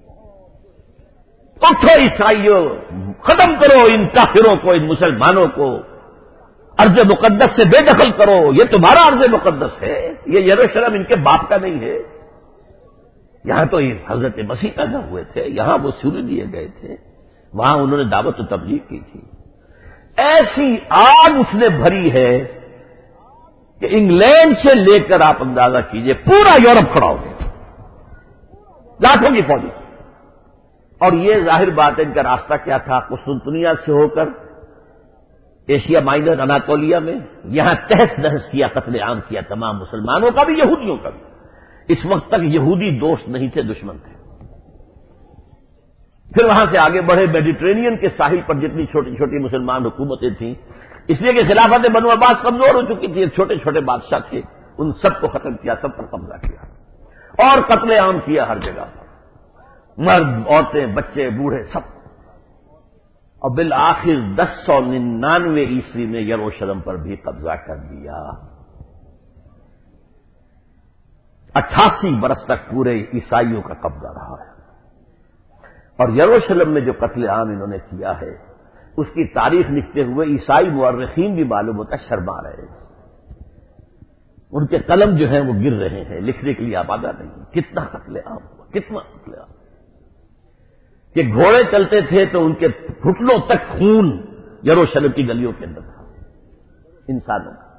اٹھو عیسائیوں، ختم کرو ان کافروں کو، ان مسلمانوں کو، ارض مقدس سے بے دخل کرو، یہ تمہارا ارض مقدس ہے، یہ یروشلم ان کے باپ کا نہیں ہے. یہاں تو یہ حضرت مسیح پیدا ہوئے تھے، یہاں وہ سورج دیے گئے تھے، وہاں انہوں نے دعوت و تبلیغ کی تھی. ایسی آگ اس نے بھری ہے کہ انگلینڈ سے لے کر آپ اندازہ کیجئے پورا یورپ کھڑا ہو گیا، لاکھوں کی فوجی. اور یہ ظاہر بات ہے ان کا راستہ کیا تھا؟ قسطنطنیہ سے ہو کر ایشیا مائنر، اناطولیہ میں، یہاں تہس نہس کیا، قتل عام کیا تمام مسلمانوں کا بھی، یہودیوں کا بھی. اس وقت تک یہودی دوست نہیں تھے، دشمن تھے. پھر وہاں سے آگے بڑھے، میڈیٹرینین کے ساحل پر جتنی چھوٹی چھوٹی مسلمان حکومتیں تھیں، اس لیے کہ خلافت بنو عباس کمزور ہو چکی تھی، چھوٹے چھوٹے بادشاہ تھے، ان سب کو ختم کیا، سب پر قبضہ کیا اور قتل عام کیا ہر جگہ، مرد، عورتیں، بچے، بوڑھے، سب. اور بالآخر دس سو ننانوے عیسوی میں یروشلم پر بھی قبضہ کر دیا. اٹھاسی برس تک پورے عیسائیوں کا قبضہ رہا ہے. اور یروشلم میں جو قتل عام انہوں نے کیا ہے اس کی تاریخ لکھتے ہوئے عیسائی مورخین بھی معلوم ہوتا شرما رہے ہیں، ان کے قلم جو ہیں وہ گر رہے ہیں، لکھنے کے لیے آمادہ نہیں۔ کتنا قتل عام ہوا، کتنا قتل عام کہ گھوڑے چلتے تھے تو ان کے گھٹنوں تک خون یروشلم کی گلیوں کے اندر تھا انسانوں کا۔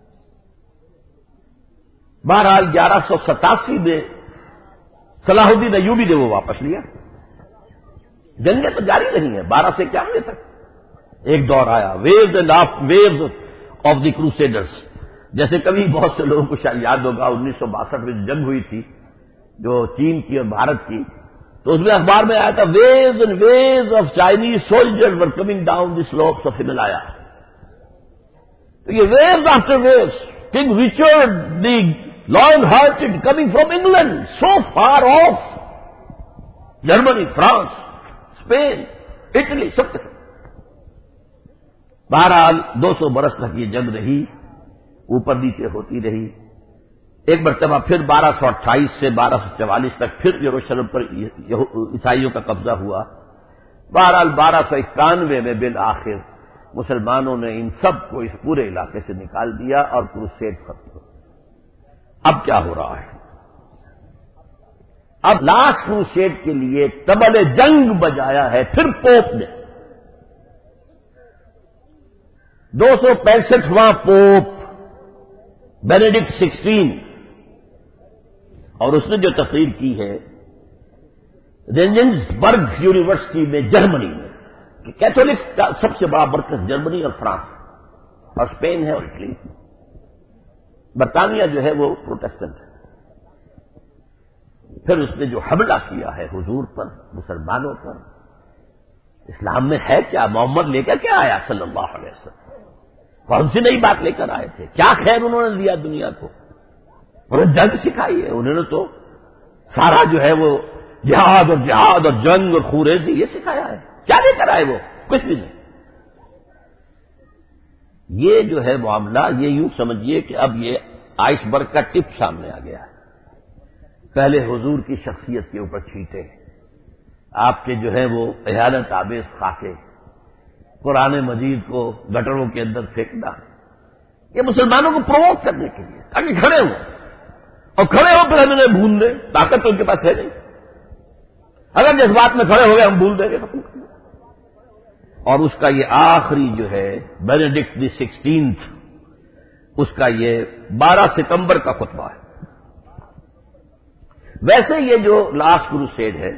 بہرحال گیارہ سو ستاسی میں صلاح الدین ایوبی نے وہ واپس لیا۔ جنگیں تو جاری رہی ہیں بارہ سے اکیانوے تک۔ ایک دور آیا waves and of waves of the crusaders, جیسے کبھی بہت سے لوگوں کو شاید یاد ہوگا انیس سو باسٹھ میں جنگ ہوئی تھی جو چین کی اور بھارت کی، تو اس میں اخبار میں آیا تھا waves and waves of Chinese soldiers were coming down the slopes of Himalaya. تو یہ waves after waves, King Richard the lionhearted coming from England so far off, Germany, France, Spain, Italy, سب کے بہرحال دو سو برس تک یہ جنگ رہی، اوپر نیچے ہوتی رہی۔ ایک مرتبہ پھر بارہ سو اٹھائیس سے بارہ سو چوالیس تک پھر یروشلم پر عیسائیوں کا قبضہ ہوا۔ بہرحال بارہ سو اکانوے میں بالآخر مسلمانوں نے ان سب کو اس پورے علاقے سے نکال دیا اور کروسیڈ ختم ہو۔ اب کیا ہو رہا ہے؟ اب لاسٹ کروسیڈ کے لیے طبل جنگ بجایا ہے پھر پوپ نے، دو سو پینسٹھواں پوپ بینیڈکٹ سکسٹین، اور اس نے جو تقریر کی ہے رینجنسبرگ یونیورسٹی میں جرمنی میں کہ کیتھولکس کا سب سے بڑا مرکز جرمنی اور فرانس اور اسپین ہے اور اٹلی، برطانیہ جو ہے وہ پروٹسٹنٹ ہے۔ پھر اس نے جو حملہ کیا ہے حضور پر، مسلمانوں پر، اسلام میں ہے کیا؟ محمد لے کر کیا آیا صلی اللہ علیہ وسلم؟ کون سی نئی بات لے کر آئے تھے؟ کیا خیر انہوں نے دیا دنیا کو؟ انہوں نے جنگ سکھائی ہے، انہوں نے تو سارا جو ہے وہ جہاد اور جہاد اور جنگ اور خوریزی یہ سکھایا ہے۔ کیا لے کر آئے وہ؟ کچھ بھی نہیں۔ یہ جو ہے معاملہ، یہ یوں سمجھیے کہ اب یہ آئس برگ کا ٹپ سامنے آ گیا ہے۔ پہلے حضور کی شخصیت کے اوپر چھینٹے، آپ کے جو ہے وہ اہانت آمیز خاکے، قرآن مجید کو گٹروں کے اندر پھینکنا، یہ مسلمانوں کو پرووک کرنے کے لیے تاکہ کھڑے ہوں، اور کھڑے ہو پھر ہم انہیں بھول دیں۔ طاقت تو ان کے پاس ہے نہیں، اگر جس بات میں کھڑے ہو گئے ہم بھول دیں گے ختم کر دیں۔ اور اس کا یہ آخری جو ہے بینیڈکٹ دی سکسٹینتھ، اس کا یہ بارہ ستمبر کا خطبہ ہے۔ ویسے یہ جو لاسٹ کروسیڈ ہے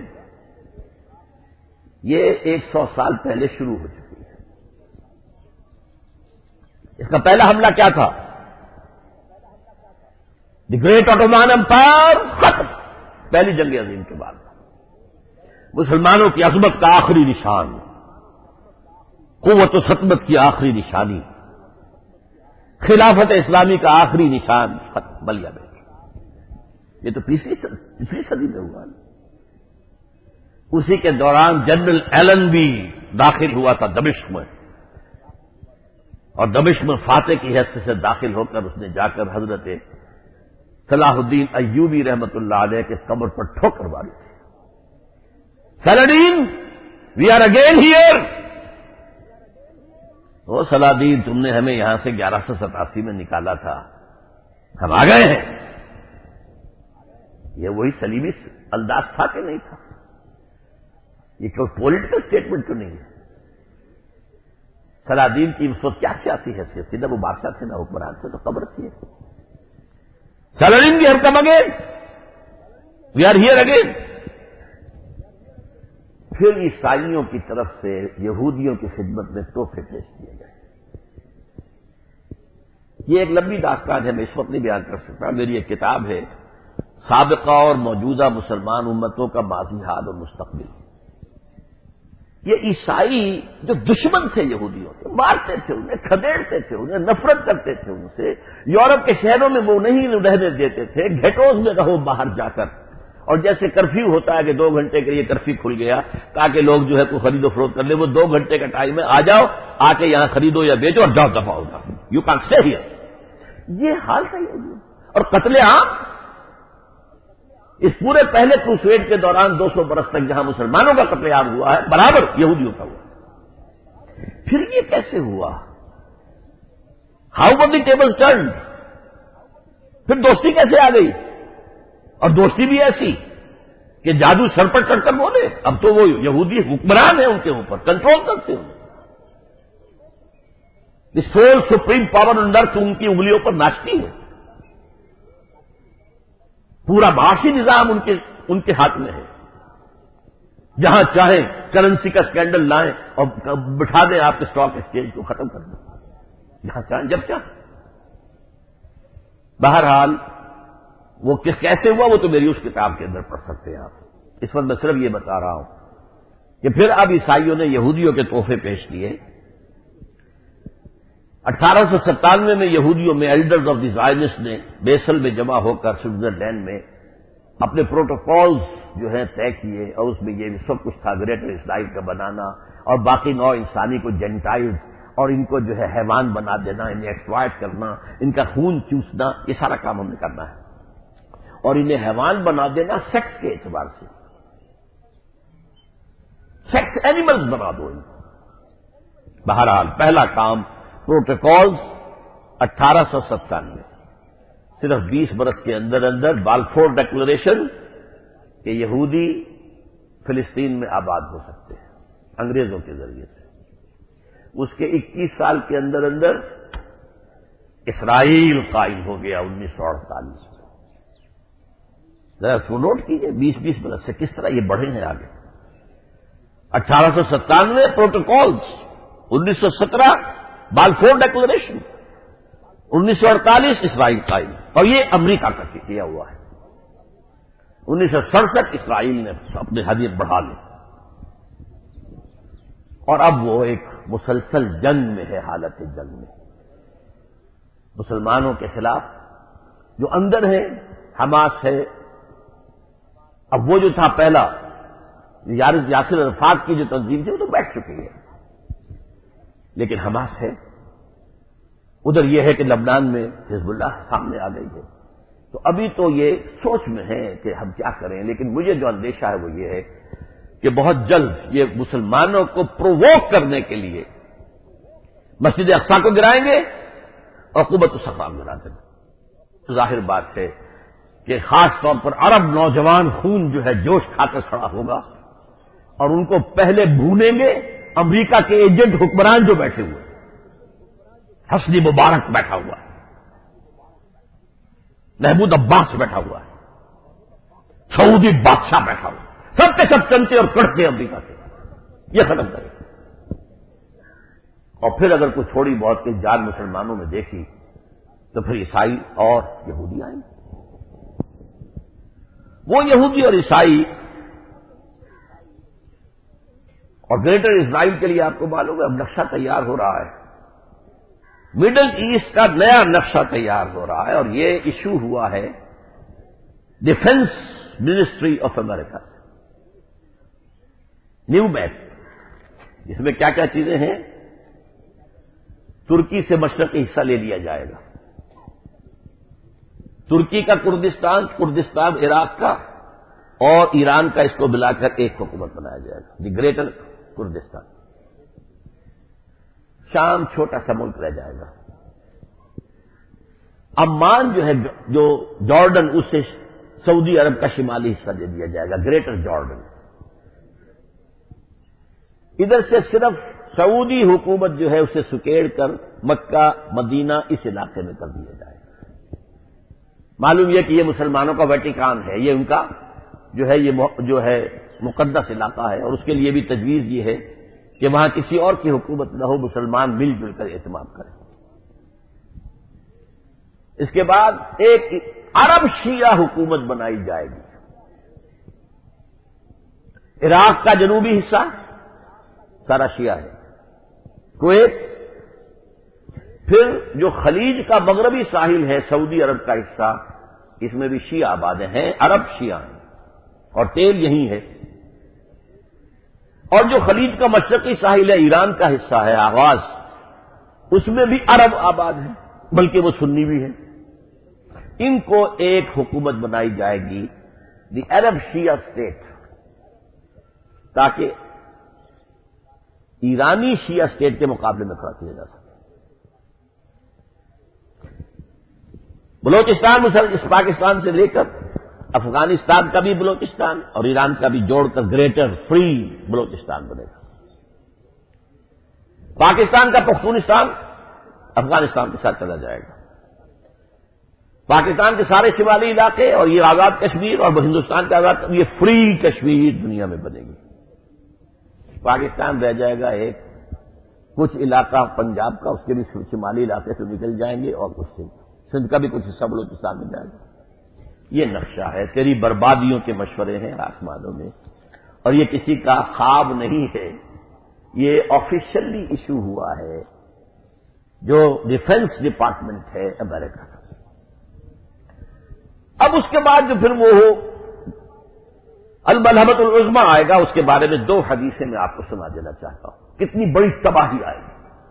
یہ ایک سو سال پہلے شروع ہو چکی ہے۔ اس کا پہلا حملہ کیا تھا؟ دی گریٹ آٹومان امپائر ختم، پہلی جنگ عظیم کے بعد مسلمانوں کی عظمت کا آخری نشان، قوت و سطمت کی آخری نشانی، خلافت اسلامی کا آخری نشان ختم، بلیا میں۔ یہ تو پچھلی پچھلی صدی میں ہوا، اسی کے دوران جنرل ایلن بھی داخل ہوا تھا دمشق میں، اور دمشق میں فاتح کی حیثیت سے داخل ہو کر اس نے جا کر حضرت صلاح الدین ایوبی رحمت اللہ علیہ کے قبر پر ٹھوکر ماری تھی۔ Saladin we are again here, او صلاح الدین تم نے ہمیں یہاں سے گیارہ سو ستاسی میں نکالا تھا، ہم آ گئے ہیں۔ یہ وہی سلیمی انداز تھا کہ نہیں تھا؟ یہ کوئی پولیٹیکل اسٹیٹمنٹ تو نہیں ہے۔ صلاح الدین کی اس وقت کیا سیاسی حیثیت تھی؟ نہ وہ بادشاہ تھے نہ حکمران تھے، تو قبر تھی۔ صلاح الدین we are come again, we are here again. پھر عیسائیوں کی طرف سے یہودیوں کی خدمت میں تحفے پیش کیے گئے۔ یہ ایک لمبی داستان ہے، میں اس وقت نہیں بیان کر سکتا۔ میری ایک کتاب ہے سابقہ اور موجودہ مسلمان امتوں کا ماضی، حال اور مستقبل۔ یہ عیسائی جو دشمن تھے یہودیوں کے، مارتے تھے انہیں، کھدیڑتے تھے انہیں، نفرت کرتے تھے ان سے، یورپ کے شہروں میں وہ نہیں رہنے دیتے تھے، گھیٹوز میں رہو باہر جا کر، اور جیسے کرفیو ہوتا ہے کہ دو گھنٹے کے لیے کرفیو کھل گیا تاکہ لوگ جو ہے کوئی خرید و فروخت کر لیں، وہ دو گھنٹے کا ٹائم ہے، آ جاؤ، آ کے یہاں خریدو یا بیچو اور جاؤ دفع ہو جاؤ، یو کین اسٹے ہیئر۔ یہ حال تھا یہودیوں، اور قتل عام اس پورے پہلے کروسیڈ کے دوران دو سو برس تک جہاں مسلمانوں کا قتل عام ہوا ہے برابر یہودیوں کا ہوا. پھر یہ کیسے ہوا؟ How were the table turn? پھر دوستی کیسے آ گئی؟ اور دوستی بھی ایسی کہ جادو سر پر چڑھ کر بولے. اب تو وہ یہودی حکمران ہیں ان کے اوپر، کنٹرول کرتے ہیں. The civil supreme power under تو ان کی انگلیوں پر ناچتی ہے. پورا معاشی نظام ان کے ان کے ہاتھ میں ہے. جہاں چاہیں کرنسی کا اسکینڈل لائیں اور بٹھا دیں آپ کے اسٹاک ایکسچینج کو ختم کر دیں، جہاں چاہیں جب چاہیں. بہرحال وہ کس کیسے ہوا وہ تو میری اس کتاب کے اندر پڑھ سکتے ہیں آپ. اس وقت میں صرف یہ بتا رہا ہوں کہ پھر اب عیسائیوں نے یہودیوں کے تحفے پیش کیے. اٹھارہ سو ستانوے میں یہودیوں میں ایلڈرز آف دی زائنسٹ نے بیسل میں جمع ہو کر سوئٹزرلینڈ میں اپنے پروٹوکولز جو ہیں طے کیے، اور اس میں یہ سب کچھ تھا گریٹر اسرائیل کا بنانا اور باقی نو انسانی کو جینٹائلز اور ان کو جو ہے حیوان بنا دینا، انہیں ایکسپلائٹ کرنا، ان کا خون چوسنا، یہ سارا کام ہم نے کرنا ہے. اور انہیں حیوان بنا دینا سیکس کے اعتبار سے، سیکس اینیملز بنا دو ان کو. بہرحال پہلا کام پروٹوکولز اٹھارہ سو ستانوے، صرف بیس برس کے اندر اندر بالفور ڈکلریشن کہ یہودی فلسطین میں آباد ہو سکتے ہیں انگریزوں کے ذریعے سے. اس کے اکیس سال کے اندر اندر اسرائیل قائم ہو گیا انیس سو اڑتالیس میں. ذرا اس کو نوٹ کیجیے، بیس بیس برس سے کس طرح یہ بڑھے ہیں آگے. اٹھارہ سو ستانوے پروٹوکولز، انیس سو سترہ بالفور ڈکلریشن، انیس سو اڑتالیس اسرائیل قائم، اور یہ امریکہ کا کیا ہوا ہے. انیس سو سڑسٹھ اسرائیل نے اپنی حیثیت بڑھا لی، اور اب وہ ایک مسلسل جنگ میں ہے، حالت جنگ میں مسلمانوں کے خلاف. جو اندر ہے حماس ہے. اب وہ جو تھا پہلا یاسر عرفات کی جو تنظیم تھی وہ تو بیٹھ چکی ہے، لیکن حماس ہے. ادھر یہ ہے کہ لبنان میں حزب اللہ سامنے آ گئی ہے. تو ابھی تو یہ سوچ میں ہے کہ ہم کیا کریں، لیکن مجھے جو اندیشہ ہے وہ یہ ہے کہ بہت جلد یہ مسلمانوں کو پروووک کرنے کے لیے مسجد اقصیٰ کو گرائیں گے اور قوت الصخرام گرا دیں گے. ظاہر بات ہے کہ خاص طور پر عرب نوجوان خون جو ہے جوش کھا کر کھڑا ہوگا، اور ان کو پہلے بھونیں گے امریکہ کے ایجنٹ حکمران جو بیٹھے ہوئے، حسنی مبارک بیٹھا ہوا ہے، محمود عباس بیٹھا ہوا ہے، سعودی بادشاہ بیٹھا ہوا ہے، سب کے سب چمچے اور کڑکے امریکہ کے. یہ ختم کرے. اور پھر اگر کوئی تھوڑی بہت کی جان مسلمانوں میں دیکھی تو پھر عیسائی اور یہودی آئیں. وہ یہودی اور عیسائی اور گریٹر اسرائیل کے لیے آپ کو معلوم ہے اب نقشہ تیار ہو رہا ہے. مڈل ایسٹ کا نیا نقشہ تیار ہو رہا ہے، اور یہ ایشو ہوا ہے ڈیفنس منسٹری آف امریکہ سے. نیو میپ، اس میں کیا کیا چیزیں ہیں. ترکی سے مشرقی حصہ لے لیا جائے گا، ترکی کا کردستان، کردستان عراق کا، اور ایران کا، اس کو ملا کر ایک حکومت بنایا جائے گا، دی گریٹر کردستان. شام چھوٹا سا ملک رہ جائے گا. عمان جو ہے جو جارڈن، اسے سعودی عرب کا شمالی حصہ دے دیا جائے گا، گریٹر جارڈن. ادھر سے صرف سعودی حکومت جو ہے اسے سکیڑ کر مکہ مدینہ اس علاقے میں کر دیا جائے گا. معلوم یہ کہ یہ مسلمانوں کا ویٹیکان ہے، یہ ان کا جو ہے یہ جو ہے مقدس علاقہ ہے، اور اس کے لیے بھی تجویز یہ ہے کہ وہاں کسی اور کی حکومت نہ ہو، مسلمان مل جل کر اہتمام کریں. اس کے بعد ایک عرب شیعہ حکومت بنائی جائے گی. عراق کا جنوبی حصہ سارا شیعہ ہے، کویت، پھر جو خلیج کا مغربی ساحل ہے سعودی عرب کا حصہ، اس میں بھی شیعہ آباد ہیں، عرب شیعہ ہیں، اور تیل یہی ہے. اور جو خلیج کا مشرقی ساحل ہے، ایران کا حصہ ہے آغاز، اس میں بھی عرب آباد ہیں، بلکہ وہ سنی بھی ہیں. ان کو ایک حکومت بنائی جائے گی دی عرب شیعہ اسٹیٹ، تاکہ ایرانی شیعہ اسٹیٹ کے مقابلے میں کھڑا کیا جا سکے۔ بلوچستان اس پاکستان سے لے کر افغانستان کا بھی بلوچستان اور ایران کا بھی جوڑ کر گریٹر فری بلوچستان بنے گا۔ پاکستان کا پختونستان افغانستان کے ساتھ چلا جائے گا۔ پاکستان کے سارے شمالی علاقے اور یہ آزاد کشمیر اور ہندوستان کا آزاد، یہ فری کشمیر دنیا میں بنے گی۔ پاکستان رہ جائے گا ایک، کچھ علاقہ پنجاب کا، اس کے بھی شمالی علاقے سے نکل جائیں گے، اور کچھ سے سندھ کا بھی کچھ حصہ بلوچستان میں جائے گا۔ یہ نقشہ ہے، تیری بربادیوں کے مشورے ہیں آسمانوں میں، اور یہ کسی کا خواب نہیں ہے، یہ آفیشلی ایشو ہوا ہے جو ڈیفنس ڈپارٹمنٹ ہے امریکہ کا۔ اب اس کے بعد جو پھر وہ الملحمۃ العظمیٰ آئے گا، اس کے بارے میں دو حدیثیں میں آپ کو سنا دینا چاہتا ہوں، کتنی بڑی تباہی آئے گی۔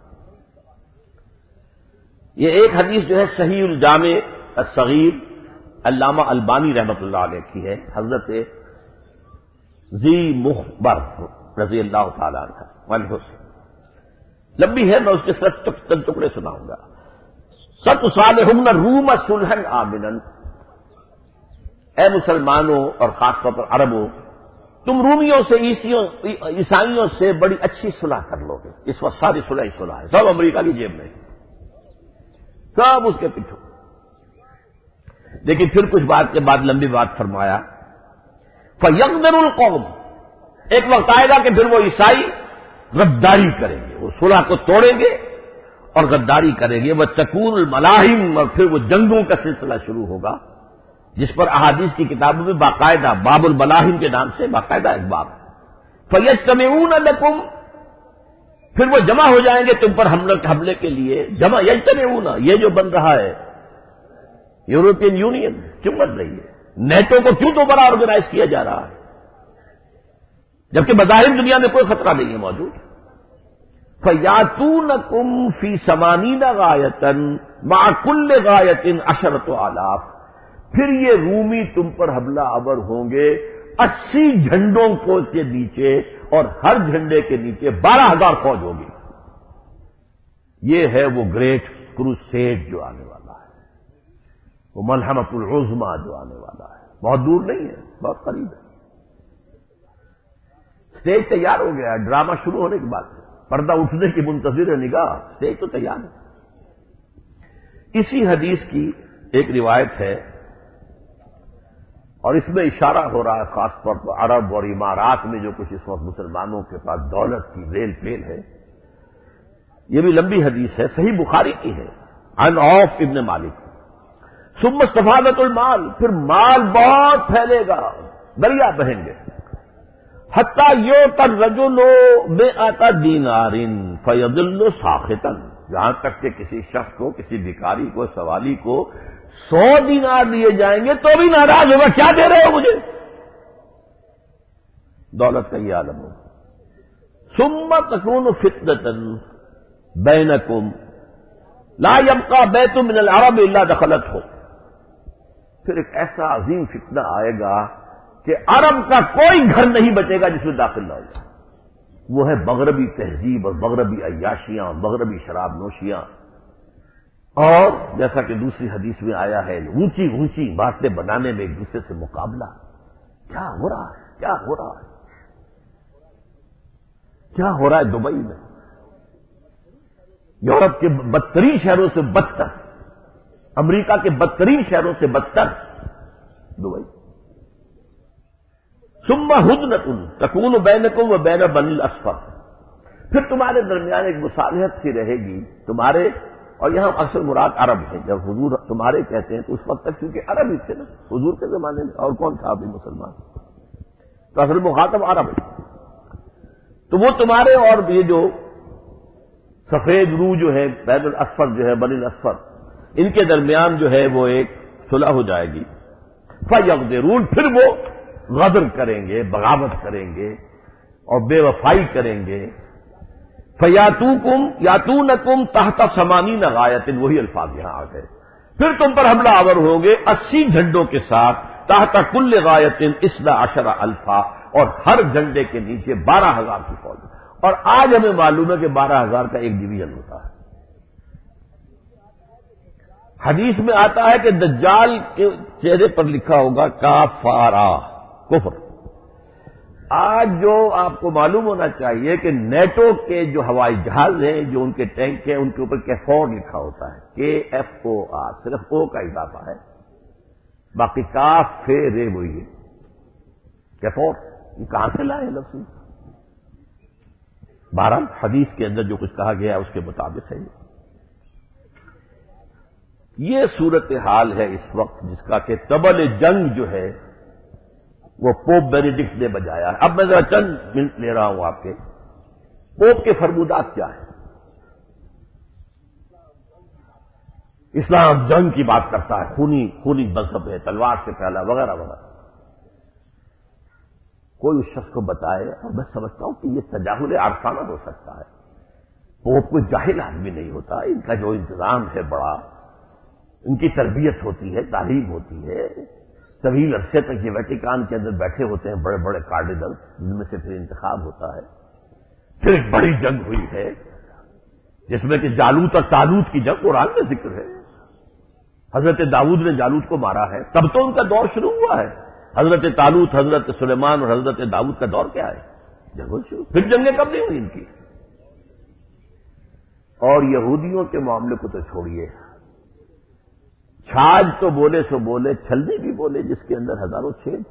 یہ ایک حدیث جو ہے صحیح الجامع الصغیر علامہ البانی رحمۃ اللہ علیہ کی ہے، حضرت ذی مخبر رضی اللہ تعالیٰ عنہ سے لمبی ہے، میں اس کے سچ چند ٹکڑے سناؤں گا۔ ست صالحن روم صلحن آمنا، اے مسلمانوں اور خاص طور پر عربوں، تم رومیوں سے عیسائیوں سے بڑی اچھی صلح کر لو گے۔ اس وقت ساری صلح ہی صلح ہے، سب امریکہ کی جیب میں، سب اس کے پیچھے۔ لیکن پھر کچھ بات کے بعد لمبی بات فرمایا، فَيَغْدِرُ الْقَوْمُ، ایک وقت آئے گا کہ پھر وہ عیسائی غداری کریں گے، وہ صلح کو توڑیں گے اور غداری کریں گے۔ وَتَكُونُ الْمَلَاحِمُ، اور پھر وہ جنگوں کا سلسلہ شروع ہوگا، جس پر احادیث کی کتابوں میں باقاعدہ باب الملاحم کے نام سے باقاعدہ ایک باب۔ فَيَجْتَمِعُونَ لَكُمْ، پھر وہ جمع ہو جائیں گے تم پر حملے حملے کے لیے۔ جمع یجتمعون، یہ جو بن رہا ہے یورپین یونین کیوں بن رہی ہے؟ نیٹو کو کیوں دوبارہ آرگنائز کیا جا رہا ہے جبکہ بظاہر دنیا میں کوئی خطرہ نہیں ہے موجود؟ فَيَأْتُونَكُمْ فِي ثَمَانِينَ غَایَةً مَعَ كُلِّ غَایَةٍ عَشَرَةُ آلَاف، پھر یہ رومی تم پر حملہ آور ہوں گے اسی جھنڈوں کو کے نیچے، اور ہر جھنڈے کے نیچے بارہ ہزار فوج ہوگی۔ یہ ہے وہ گریٹ کروسیڈ جو آنے والا ہے، وہ ملحمۃ العظمیٰ جو آنے والا ہے، بہت دور نہیں ہے، بہت قریب ہے۔ اسٹیج تیار ہو گیا، ڈرامہ شروع ہونے کے بعد پردہ اٹھنے کی منتظر ہے نگاہ، اسٹیج تو تیار ہے۔ اسی حدیث کی ایک روایت ہے، اور اس میں اشارہ ہو رہا ہے خاص طور پر عرب اور امارات میں جو کچھ اس وقت مسلمانوں کے پاس دولت کی ریل پیل ہے۔ یہ بھی لمبی حدیث ہے، صحیح بخاری کی ہے، عن عوف ابن مالک۔ ثم استفادت المال، پھر مال بہت پھیلے گا، دریا بہیں گے۔ حتیٰ یؤتی الرجل مئۃ دینار فیظل ساخطا، یہاں تک کہ کسی شخص کو، کسی بھکاری کو، سوالی کو سو دینار دیے جائیں گے تو بھی ناراض ہوگا، کیا دے رہے ہو مجھے؟ دولت کا یہ عالم ہوگا۔ ثم تكون فتنة بینکم لا يبقى بیت من العرب الا دخلته، پھر ایک ایسا عظیم فتنہ آئے گا کہ عرب کا کوئی گھر نہیں بچے گا جس میں داخل نہ ہو جائے۔ وہ ہے مغربی تہذیب اور مغربی عیاشیاں اور مغربی شراب نوشیاں، اور جیسا کہ دوسری حدیث میں آیا ہے اونچی اونچی باتیں بنانے میں ایک دوسرے سے مقابلہ۔ کیا ہو رہا ہے، کیا ہو رہا ہے، کیا ہو رہا ہے دبئی میں؟ یورپ کے بدترین شہروں سے بدتر، امریکہ کے بدترین شہروں سے بدتر دبئی۔ ثم ہدنۃ تکون بینکم و بین بنی الاصفر، پھر تمہارے درمیان ایک مصالحت سی رہے گی تمہارے، اور یہاں اصل مراد عرب ہے۔ جب حضور تمہارے کہتے ہیں تو اس وقت تک کیونکہ عرب ہی تھے نا حضور کے زمانے میں، اور کون تھا ابھی مسلمان، تو اصل مخاطب عرب ہے۔ تو وہ تمہارے اور یہ جو سفید روح جو ہے بین الاصفر جو ہے بنی الاصفر، ان کے درمیان جو ہے وہ ایک صلح ہو جائے گی۔ فیغدرون، پھر وہ غدر کریں گے، بغاوت کریں گے اور بے وفائی کریں گے۔ فیاتوکم یاتونکم تحت ثمانین غایۃ، وہی الفاظ یہاں آ گئے، پھر تم پر حملہ آور ہوں گے اسی جھنڈوں کے ساتھ تحت کل غایت اثنا عشر الفا، اور ہر جھنڈے کے نیچے بارہ ہزار کی فوج. اور آج ہمیں معلوم ہے کہ بارہ ہزار کا ایک ڈویژن ہوتا ہے. حدیث میں آتا ہے کہ دجال کے چہرے پر لکھا ہوگا کافارا، کفر. آج جو آپ کو معلوم ہونا چاہیے کہ نیٹو کے جو ہوائی جہاز ہیں، جو ان کے ٹینک ہیں، ان کے اوپر کیفور لکھا ہوتا ہے، کے ایف او آر، صرف او کا اضافہ ہے، باقی کاف فے رے وہی ہے. کیفور یہ کہاں سے لائے لفظ؟ بہرحال حدیث کے اندر جو کچھ کہا گیا ہے اس کے مطابق ہے. یہ صورتحال ہے اس وقت جس کا کہ طبل جنگ جو ہے وہ پوپ بینیڈکٹ نے بجایا ہے. اب میں ذرا چند منٹ لے رہا ہوں آپ کے. پوپ کے فرمودات کیا ہیں؟ اسلام جنگ کی بات کرتا ہے، خونی خونی مذہب ہے، تلوار سے پھیلا وغیرہ وغیرہ. کوئی اس شخص کو بتائے، اور میں سمجھتا ہوں کہ یہ تجاہل عارفانہ ہو سکتا ہے. پوپ کوئی جاہل آدمی نہیں ہوتا، ان کا جو انتظام ہے بڑا، ان کی تربیت ہوتی ہے، تعلیم ہوتی ہے. طویل عرصے تک یہ ویٹیکان کے اندر بیٹھے ہوتے ہیں بڑے بڑے کارڈینل، جن میں سے پھر انتخاب ہوتا ہے. پھر ایک بڑی جنگ ہوئی ہے جس میں کہ جالوت اور تالوت کی جنگ قرآن میں ذکر ہے. حضرت داؤد نے جالوت کو مارا ہے، تب تو ان کا دور شروع ہوا ہے. حضرت تالوت، حضرت سلیمان اور حضرت داؤد کا دور کیا ہے؟ جنگ شروع. پھر جنگیں کب نہیں ہوئی ان کی؟ اور یہودیوں کے معاملے کو تو چھوڑیے، چھاج تو بولے سو بولے، چھلنی بھی بولے جس کے اندر ہزاروں چھید.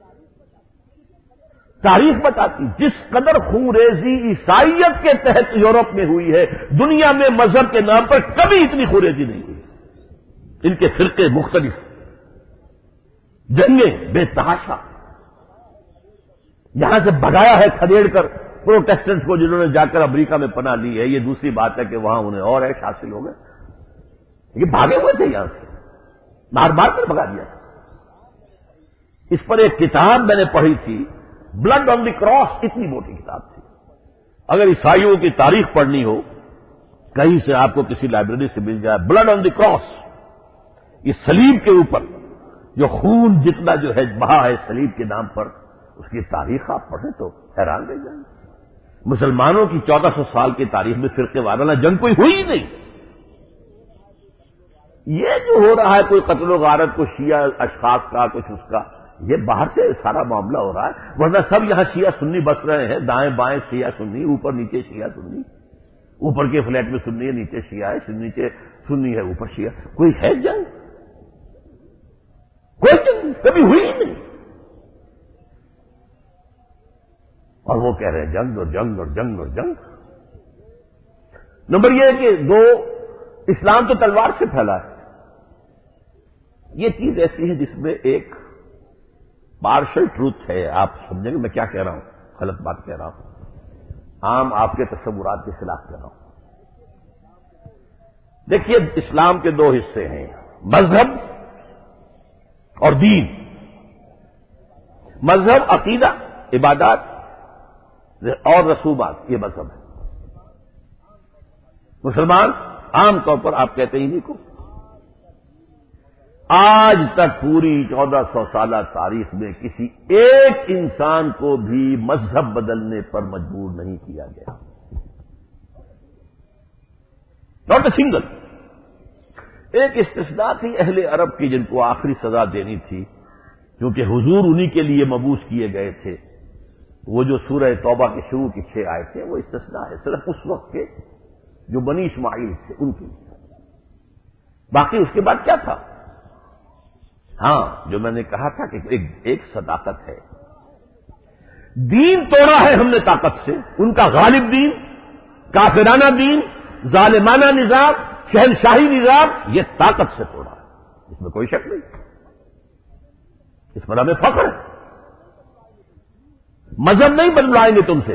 تاریخ بتاتی جس قدر خونریزی عیسائیت کے تحت یورپ میں ہوئی ہے، دنیا میں مذہب کے نام پر کبھی اتنی خونریزی نہیں ہوئی. ان کے فرقے مختلف، جنگیں بے تحاشا. یہاں سے بھگایا ہے کھدیڑ کر پروٹیسٹنٹس کو، جنہوں نے جا کر امریکہ میں پناہ لی ہے. یہ دوسری بات ہے کہ وہاں انہیں اور ایش حاصل ہو گئے. یہ بھاگے ہوئے تھے یہاں سے، بار بار کر بھگا دیا. اس پر ایک کتاب میں نے پڑھی تھی، بلڈ آن دی کراس، اتنی موٹی کتاب تھی. اگر عیسائیوں کی تاریخ پڑھنی ہو کہیں سے آپ کو کسی لائبریری سے مل جائے، بلڈ آن دی کراس، یہ صلیب کے اوپر جو خون جتنا جو ہے بہا ہے صلیب کے نام پر، اس کی تاریخ آپ پڑھیں تو حیران رہ جائیں. مسلمانوں کی چودہ سو سال کی تاریخ میں فرقے وارانہ جنگ کوئی ہوئی ہی نہیں. یہ جو ہو رہا ہے کوئی قتل و غارت، کوئی شیعہ اشخاص کا، کچھ اس کا، یہ باہر سے سارا معاملہ ہو رہا ہے. ورنہ سب یہاں شیعہ سنی بس رہے ہیں، دائیں بائیں شیعہ سنی، اوپر نیچے شیعہ سنی. اوپر کے فلیٹ میں سنی ہے، نیچے شیعہ ہے، نیچے سنی ہے، اوپر شیعہ. کوئی ہے جنگ؟ کوئی جنگ کبھی ہوئی ہی نہیں. اور وہ کہہ رہے ہیں جنگ اور جنگ اور جنگ اور جنگ. نمبر یہ ہے کہ دو، اسلام تو تلوار سے پھیلا ہے. یہ چیز ایسی ہے جس میں ایک پارشل ٹروتھ ہے. آپ سمجھیں گے میں کیا کہہ رہا ہوں، غلط بات کہہ رہا ہوں، عام آپ کے تصورات کے خلاف کہہ رہا ہوں. دیکھیے، اسلام کے دو حصے ہیں، مذہب اور دین. مذہب عقیدہ، عبادات اور رسومات، یہ مذہب ہے. مسلمان عام طور پر آپ کہتے ہیں انہیں کو. آج تک پوری چودہ سو سالہ تاریخ میں کسی ایک انسان کو بھی مذہب بدلنے پر مجبور نہیں کیا گیا. Not a single. ایک استثناء تھی اہل عرب کی، جن کو آخری سزا دینی تھی کیونکہ حضور انہی کے لیے مبعوث کیے گئے تھے. وہ جو سورہ توبہ کے شروع کی چھ آئے تھے وہ استثناء ہے، صرف اس وقت کے جو بنی اسماعیل تھے ان کے لیے. باقی اس کے بعد کیا تھا؟ ہاں، جو میں نے کہا تھا کہ ایک, ایک صداقت ہے. دین توڑا ہے ہم نے طاقت سے، ان کا غالب دین، کافرانہ دین، ظالمانہ نظام، شہنشاہی نظام، یہ طاقت سے توڑا ہے. اس میں کوئی شک نہیں، اس پر ہمیں فخر ہے. مذہب نہیں بدلائیں گے تم سے،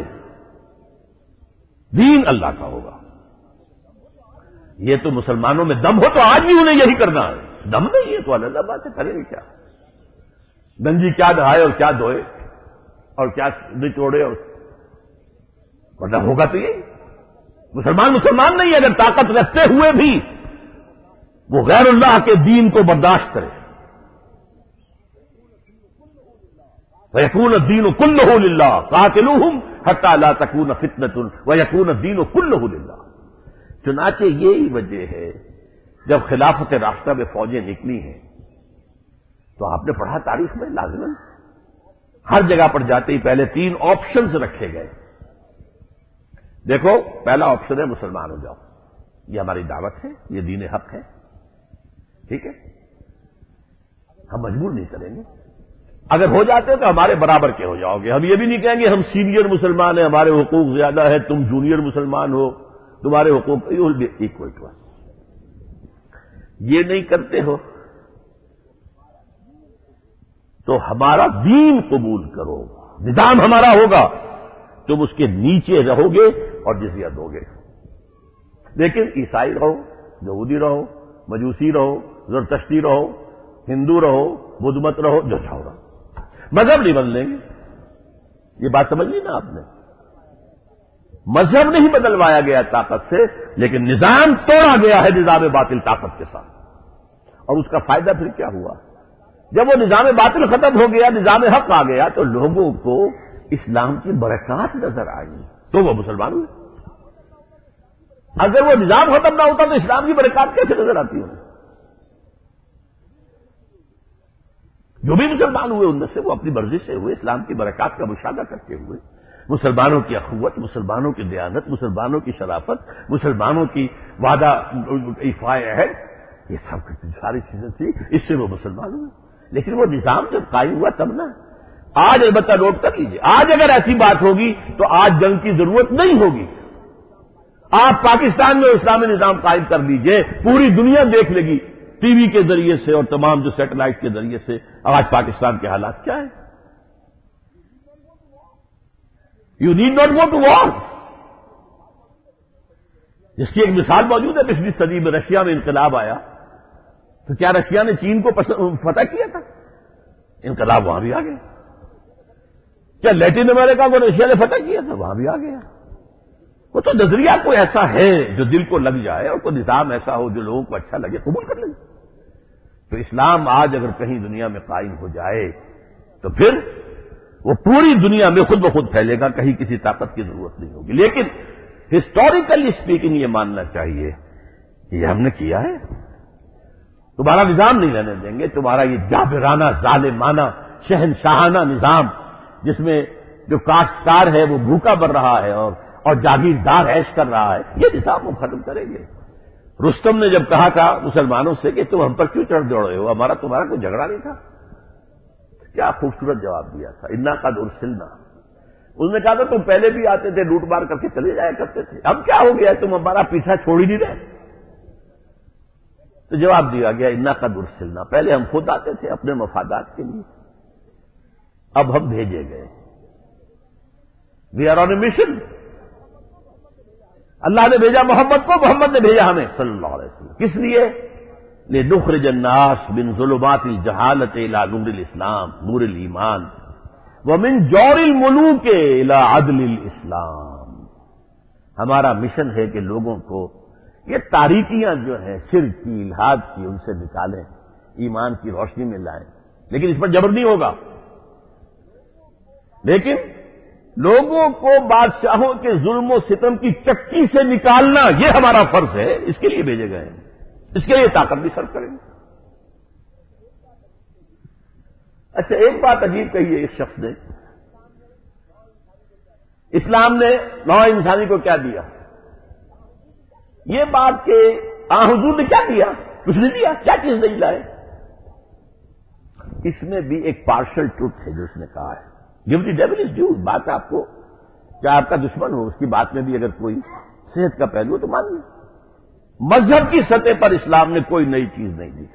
دین اللہ کا ہوگا. یہ تو مسلمانوں میں دم ہو تو آج بھی انہیں یہی کرنا ہے. دم نہیں ہے تو اللہ بات ہے، کرے گی کیا؟ گنجی کیا نہائے اور کیا دھوئے اور کیا نچوڑے، اور ورنہ ہوگا تو یہی. مسلمان مسلمان نہیں، اگر طاقت رکھتے ہوئے بھی وہ غیر اللہ کے دین کو برداشت کرے. وَيَكُونَ الدِّينُ كُلُّهُ لِلَّهِ قَاتِلُوهُمْ حَتَّى لَا تَكُونَ فِتْنَةٌ وَيَكُونَ الدِّينُ كُلُّهُ لِلَّهِ۔ چنانچہ یہی وجہ ہے جب خلافت راشدہ میں فوجیں نکلی ہیں تو آپ نے پڑھا تاریخ میں لازماً ہر جگہ پر جاتے ہی پہلے تین آپشنز رکھے گئے۔ دیکھو، پہلا آپشن ہے مسلمان ہو جاؤ، یہ ہماری دعوت ہے، یہ دین حق ہے، ٹھیک ہے، ہم مجبور نہیں کریں گے، اگر ہو جاتے تو ہمارے برابر کے ہو جاؤ گے، ہم یہ بھی نہیں کہیں گے ہم سینئر مسلمان ہیں، ہمارے حقوق زیادہ ہے، تم جونیئر مسلمان ہو، تمہارے حقوق you will be equal to us. یہ نہیں کرتے ہو تو ہمارا دین قبول کرو، نظام ہمارا ہوگا، تم اس کے نیچے رہو گے اور جزیہ دو گے، لیکن عیسائی رہو، یہودی رہو، مجوسی رہو، زرتشتی رہو، ہندو رہو، بدھ مت رہو، جو چاہو رہو، مذہب نہیں بدلیں گے۔ یہ بات سمجھ لی نا آپ نے؟ مذہب نہیں بدلوایا گیا طاقت سے، لیکن نظام توڑا گیا ہے نظام باطل طاقت کے ساتھ، اور اس کا فائدہ پھر کیا ہوا؟ جب وہ نظام باطل ختم ہو گیا، نظام حق آ گیا، تو لوگوں کو اسلام کی برکات نظر آئی تو وہ مسلمان ہوئے۔ اگر وہ نظام ختم نہ ہوتا تو اسلام کی برکات کیسے نظر آتی ہوں؟ جو بھی مسلمان ہوئے ان میں سے وہ اپنی مرضی سے ہوئے، اسلام کی برکات کا مشاہدہ کرتے ہوئے، مسلمانوں کی اخوت، مسلمانوں کی دیانت، مسلمانوں کی شرافت، مسلمانوں کی وعدہ ایفاء عہد، یہ سب ساری چیزیں تھی، اس سے وہ مسلمان ہوئے۔ لیکن وہ نظام جب قائم ہوا تب نا، آج البتہ نوٹ کر لیجیے، آج اگر ایسی بات ہوگی تو آج جنگ کی ضرورت نہیں ہوگی۔ آپ پاکستان میں اسلامی نظام قائم کر لیجیے، پوری دنیا دیکھ لے گی ٹی وی کے ذریعے سے اور تمام جو سیٹلائٹ کے ذریعے سے آج پاکستان کے حالات کیا ہیں۔ You need not go to war, جس کی ایک مثال موجود ہے پچھلی صدی میں رشیا میں انقلاب آیا تو کیا رشیا نے چین کو فتح کیا تھا؟ انقلاب وہاں بھی آ گیا۔ کیا لیٹن امریکہ کو رشیا نے فتح کیا تھا؟ وہاں بھی آ گیا۔ وہ تو نظریہ کوئی ایسا ہے جو دل کو لگ جائے اور کوئی نظام ایسا ہو جو لوگوں کو اچھا لگے، قبول کر لیں۔ تو اسلام آج اگر کہیں دنیا میں قائم ہو جائے تو پھر وہ پوری دنیا میں خود بخود پھیلے گا، کہیں کسی طاقت کی ضرورت نہیں ہوگی۔ لیکن ہسٹوریکلی اسپیکنگ یہ ماننا چاہیے کہ یہ ہم نے کیا ہے، تمہارا نظام نہیں رہنے دیں گے، تمہارا یہ جابرانہ ظالمانہ شہنشاہانہ نظام جس میں جو کاشتکار ہے وہ بھوکا مر رہا ہے اور اور جاگیردار عیش کر رہا ہے، یہ نظام ہم ختم کریں گے۔ رستم نے جب کہا تھا مسلمانوں سے کہ تم ہم پر کیوں چڑھ دوڑے ہو، ہمارا تمہارا کوئی جھگڑا نہیں تھا، کیا خوبصورت جواب دیا تھا، انا قد ارسلنا۔ اس نے کہا تھا تم پہلے بھی آتے تھے، لوٹ مار کر کے چلے جایا کرتے تھے، اب کیا ہو گیا ہے تم ہمارا پیچھا چھوڑ ہی نہیں رہے؟ تو جواب دیا گیا انا قد ارسلنا، پہلے ہم خود آتے تھے اپنے مفادات کے لیے، اب ہم بھیجے گئے، we are on a mission. اللہ نے بھیجا محمد کو، محمد نے بھیجا ہمیں صلی اللہ علیہ وسلم، کس لیے؟ لنخرج الناس من ظلمات الجہالۃ الی نور الاسلام، نور الایمان، ومن جور الملوک الی عدل الاسلام۔ ہمارا مشن ہے کہ لوگوں کو یہ تاریکیاں جو ہیں شرک کی، الحاد کی، ان سے نکالیں، ایمان کی روشنی میں لائیں، لیکن اس پر جبر نہیں ہوگا، لیکن لوگوں کو بادشاہوں کے ظلم و ستم کی چکی سے نکالنا یہ ہمارا فرض ہے، اس کے لیے بھیجے گئے ہیں، اس کے لیے طاقت بھی صرف کریں گے۔ اچھا، ایک بات عجیب کہی ہے اس شخص نے، اسلام نے نوع انسانی کو کیا دیا؟ یہ بات کہ آن حضور نے کیا دیا؟ کچھ نہیں دیا، کیا چیز نہیں لائے؟ اس میں بھی ایک پارشل ٹروتھ ہے جو اس نے کہا ہے، give the devil his due, بات آپ کو کیا آپ کا دشمن ہو اس کی بات میں بھی اگر کوئی صحت کا پہلو تو مان لیں۔ مذہب کی سطح پر اسلام نے کوئی نئی چیز نہیں دی،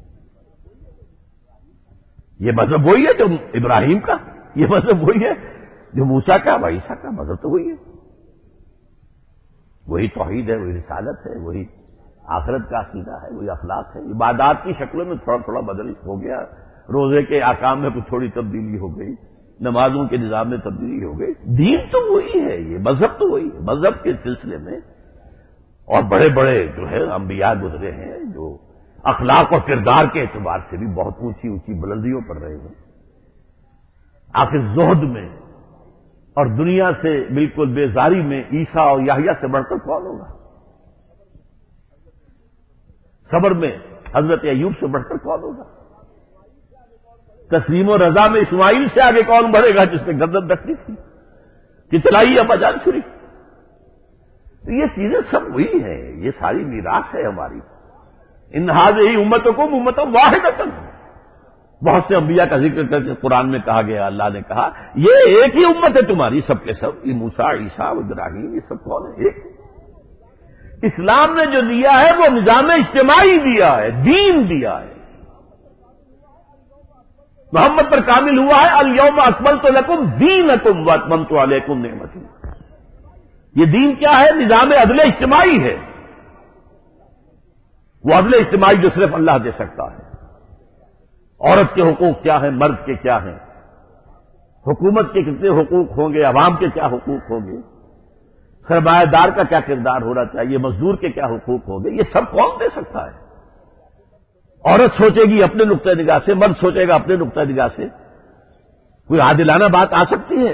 یہ مذہب وہی ہے جو ابراہیم کا، یہ مذہب وہی ہے جو موسیٰ کا، عیسیٰ کا، مذہب تو وہی ہے، وہی توحید ہے، وہی رسالت ہے، وہی آخرت کا عقیدہ ہے، وہی اخلاق ہے۔ عبادات کی شکلوں میں تھوڑا تھوڑا بدل ہو گیا، روزے کے احکام میں کچھ تھوڑی تبدیلی ہو گئی، نمازوں کے نظام میں تبدیلی ہو گئی، دین تو وہی ہے، یہ مذہب تو وہی ہے۔ مذہب کے سلسلے میں اور بڑے بڑے جو ہے انبیاء گزرے ہیں جو اخلاق اور کردار کے اعتبار سے بھی بہت اونچی اونچی بلندیوں پر رہے ہیں، آخر زہد میں اور دنیا سے بالکل بیزاری میں عیسیٰ اور یحییٰ سے بڑھ کر کون ہوگا؟ صبر میں حضرت ایوب سے بڑھ کر کون ہوگا؟ تسلیم و رضا میں اسماعیل سے آگے کون بڑھے گا جس نے گردن رکھنی تھی کہ چلائی ابا جان چھری؟ یہ چیزیں سب وہی ہیں، یہ ساری میراث ہے ہماری. ان ہذہ امتکم امۃ واحدۃ، بہت سے انبیاء کا ذکر کر کے قرآن میں کہا گیا، اللہ نے کہا یہ ایک ہی امت ہے تمہاری، سب کے سب. یہ موسیٰ، عیسیٰ، ابراہیم، یہ سب کون ہے؟ ایک. اسلام نے جو دیا ہے وہ نظام اجتماعی دیا ہے، دین دیا ہے. محمد پر کامل ہوا ہے الیوم اکملت لکم دینکم واتممت علیکم نعمتی. یہ دین کیا ہے؟ نظام عدل اجتماعی ہے. وہ عدل اجتماعی جو صرف اللہ دے سکتا ہے. عورت کے حقوق کیا ہیں، مرد کے کیا ہیں، حکومت کے کتنے حقوق ہوں گے، عوام کے کیا حقوق ہوں گے، سرمایہ دار کا کیا کردار ہونا چاہیے، مزدور کے کیا حقوق ہوں گے، یہ سب کون دے سکتا ہے؟ عورت سوچے گی اپنے نقطۂ نگاہ سے، مرد سوچے گا اپنے نقطۂ نگاہ سے. کوئی عادلانہ بات آ سکتی ہے؟